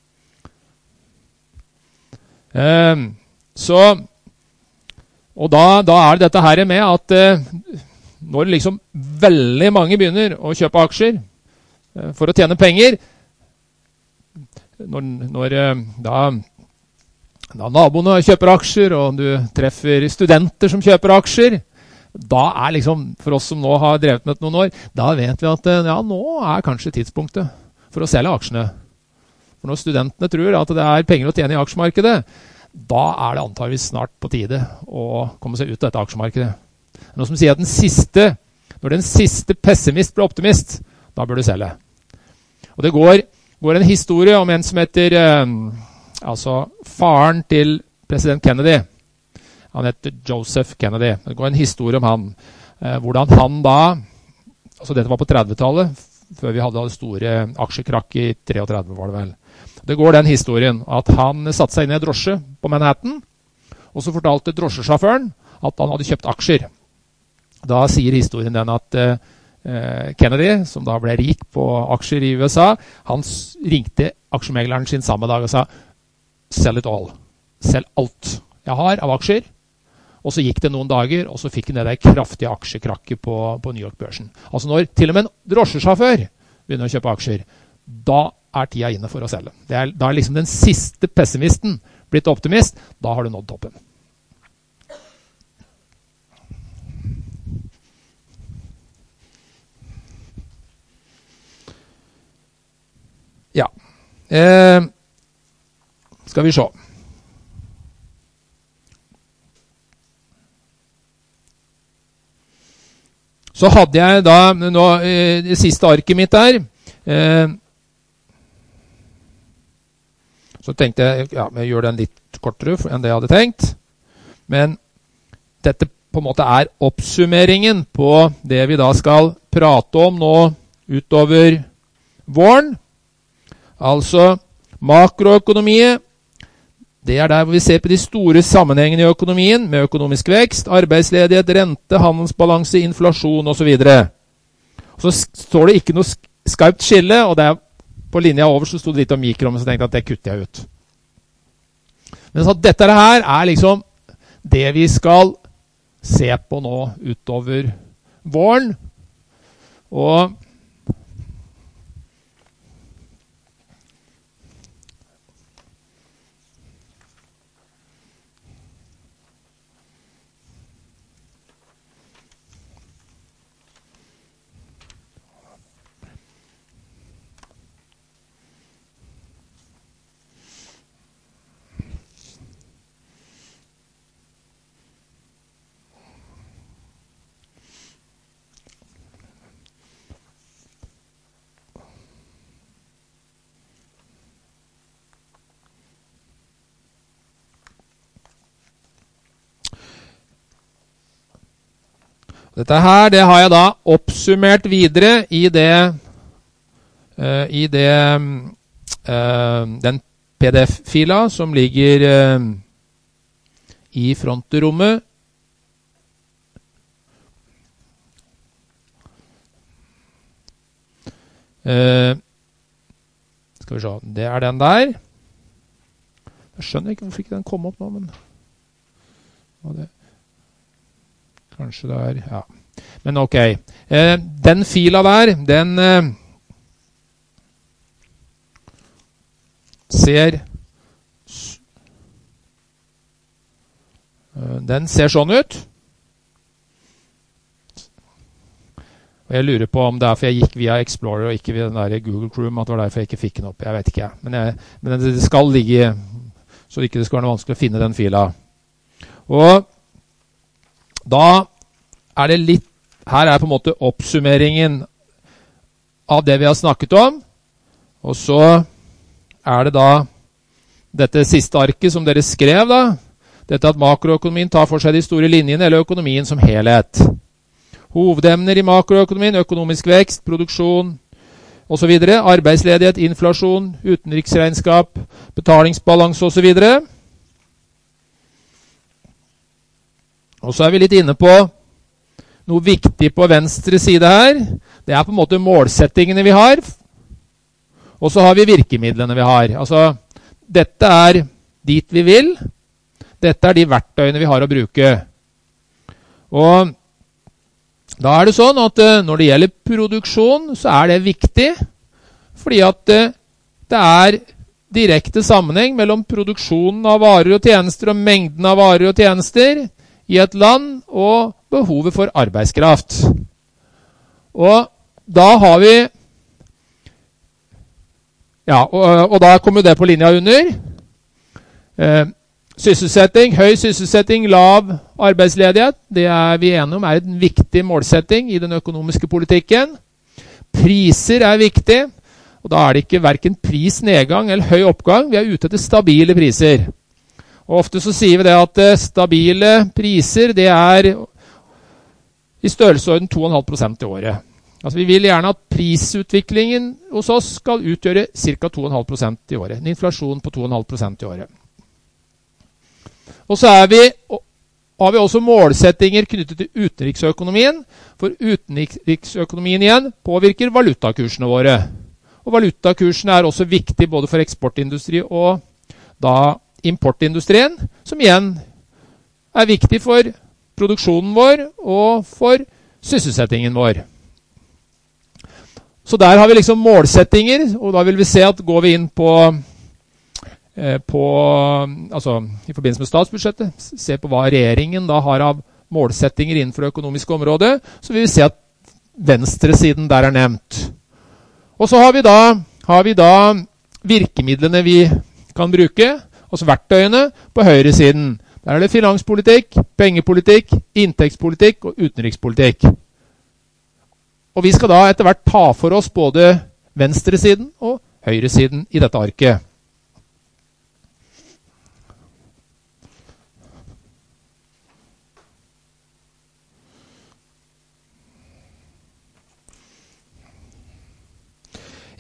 Og da er det dette her med at når liksom veldig mange begynner å kjøpe aksjer for å tjene penger, når da naboene kjøper aksjer, og du treffer studenter som kjøper aksjer, da er liksom, for oss som nå har drevet med det noen år, da vet vi at ja, nå er kanskje tidspunktet for å selge aksjene. For når studentene tror at det er penger å tjene i aksjemarkedet, da er det antageligvis snart på tide å komme seg ut av dette aksjemarkedet. Noe som sier at når den siste pessimist blir optimist, da bør du selge. Og det går en historie om en som heter, altså faren til president Kennedy. Han heter Joseph Kennedy. Det går en historie om han. Hvordan han da, altså dette var på 30-tallet, før vi hadde det store aksjekrakk i 33 var det vel. Det går den historien at han satte seg inn i en drosje på Manhattan, og så fortalte drosjesjåføren at han hadde kjøpt aksjer. Da sier historien den at Kennedy, som da ble rik på aksjer i USA, han ringte aksjemegleren sin samme dag og sa, sell it all. Selg alt jeg har av aksjer. Og så gikk det noen dager, og så fikk han det der kraftige aksjekrakket på New York-børsen. Altså når til og med en drosjesjåfør begynner å kjøpe aksjer, da er tida inne for å selge. Da er liksom den siste pessimisten blitt optimist, da har du nådd toppen. Ja. Skal vi se. Så hadde jeg da det siste arket mitt der, så tenkte jeg, ja, jeg gjør den litt kortere enn det jeg hadde tenkt, men dette på en måte er oppsummeringen på det vi da skal prate om nå utover våren. Altså makroøkonomie, det er der hvor vi ser på de store sammenhengene i økonomien, med økonomisk vekst, arbeidsledighet, rente, handelsbalanse, inflasjon og så videre. Så står det ikke noe skarpt skille, og det er på linja over så stod det litt om mikro, men så tenkte jeg at det kutter jeg ut. Men så dette her er liksom det vi skal se på nå utover våren, og Dette her, det har jeg da oppsummert videre i den PDF-fila som ligger i frontrommet. Skal vi se, det er den der. Jeg skjønner ikke hvorfor ikke den kom opp nå, men kanskje det er, ja. Men ok, den fila der, den ser sånn ut. Og jeg lurer på om det er for jeg gikk via Explorer og ikke via den der Google Chrome, at det var derfor jeg ikke fikk den opp. Jeg vet ikke, men det skal ligge, så ikke det skal være noe vanskelig å finne den fila. Og da er det litt, her er på en måte oppsummeringen av det vi har snakket om, og så er det da dette siste arket som dere skrev da, dette at makroøkonomien tar for seg de store linjene eller økonomien som helhet. Hovedemner i makroøkonomien, økonomisk vekst, produksjon og så videre, arbeidsledighet, inflasjon, utenriksregnskap, betalingsbalanse og så videre. Og så er vi litt inne på noe viktig på venstre side her. Det er på en måte målsettingene vi har, og så har vi virkemidlene vi har. Altså, dette er dit vi vil. Dette er de verktøyene vi har å bruke. Og da er det sånn at når det gjelder produksjon, så er det viktig, fordi at det er direkte sammenheng mellom produksjonen av varer og tjenester og mengden av varer og tjenester i et land og behovet for arbeidskraft. Og da har vi, ja, og da kommer det på linja under. Sysselsetting, høy sysselsetting, lav arbeidsledighet, det er vi enige om er en viktig målsetting i den økonomiske politikken. Priser er viktig, og da er det ikke hverken prisnedgang eller høy oppgang, vi er ute etter stabile priser. Og ofte så sier vi det at stabile priser, det er i størrelsesorden 2,5% i året. Altså vi vil gjerne at prisutviklingen hos oss skal utgjøre ca. 2,5% i året. En inflasjon på 2,5% i året. Og så har vi også målsettinger knyttet til utenriksøkonomien, for utenriksøkonomien igjen påvirker valutakursene våre. Og valutakursene er også viktig både for eksportindustri og da importindustrien, som igjen er viktig for produksjonen vår og for sysselsettingen vår. Så der har vi liksom målsettinger, og da vil vi se at går vi inn altså i forbindelse med statsbudsjettet, se på hva regjeringen da har av målsettinger innenfor det økonomiske området, så vil vi se at venstresiden der er nevnt. Og så har vi da virkemidlene vi kan bruke, altså verktøyene på høyresiden. Der er det finanspolitikk, pengepolitikk, inntektspolitikk og utenrikspolitikk. Og vi skal da etter hvert ta for oss både venstresiden og høyresiden i dette arket.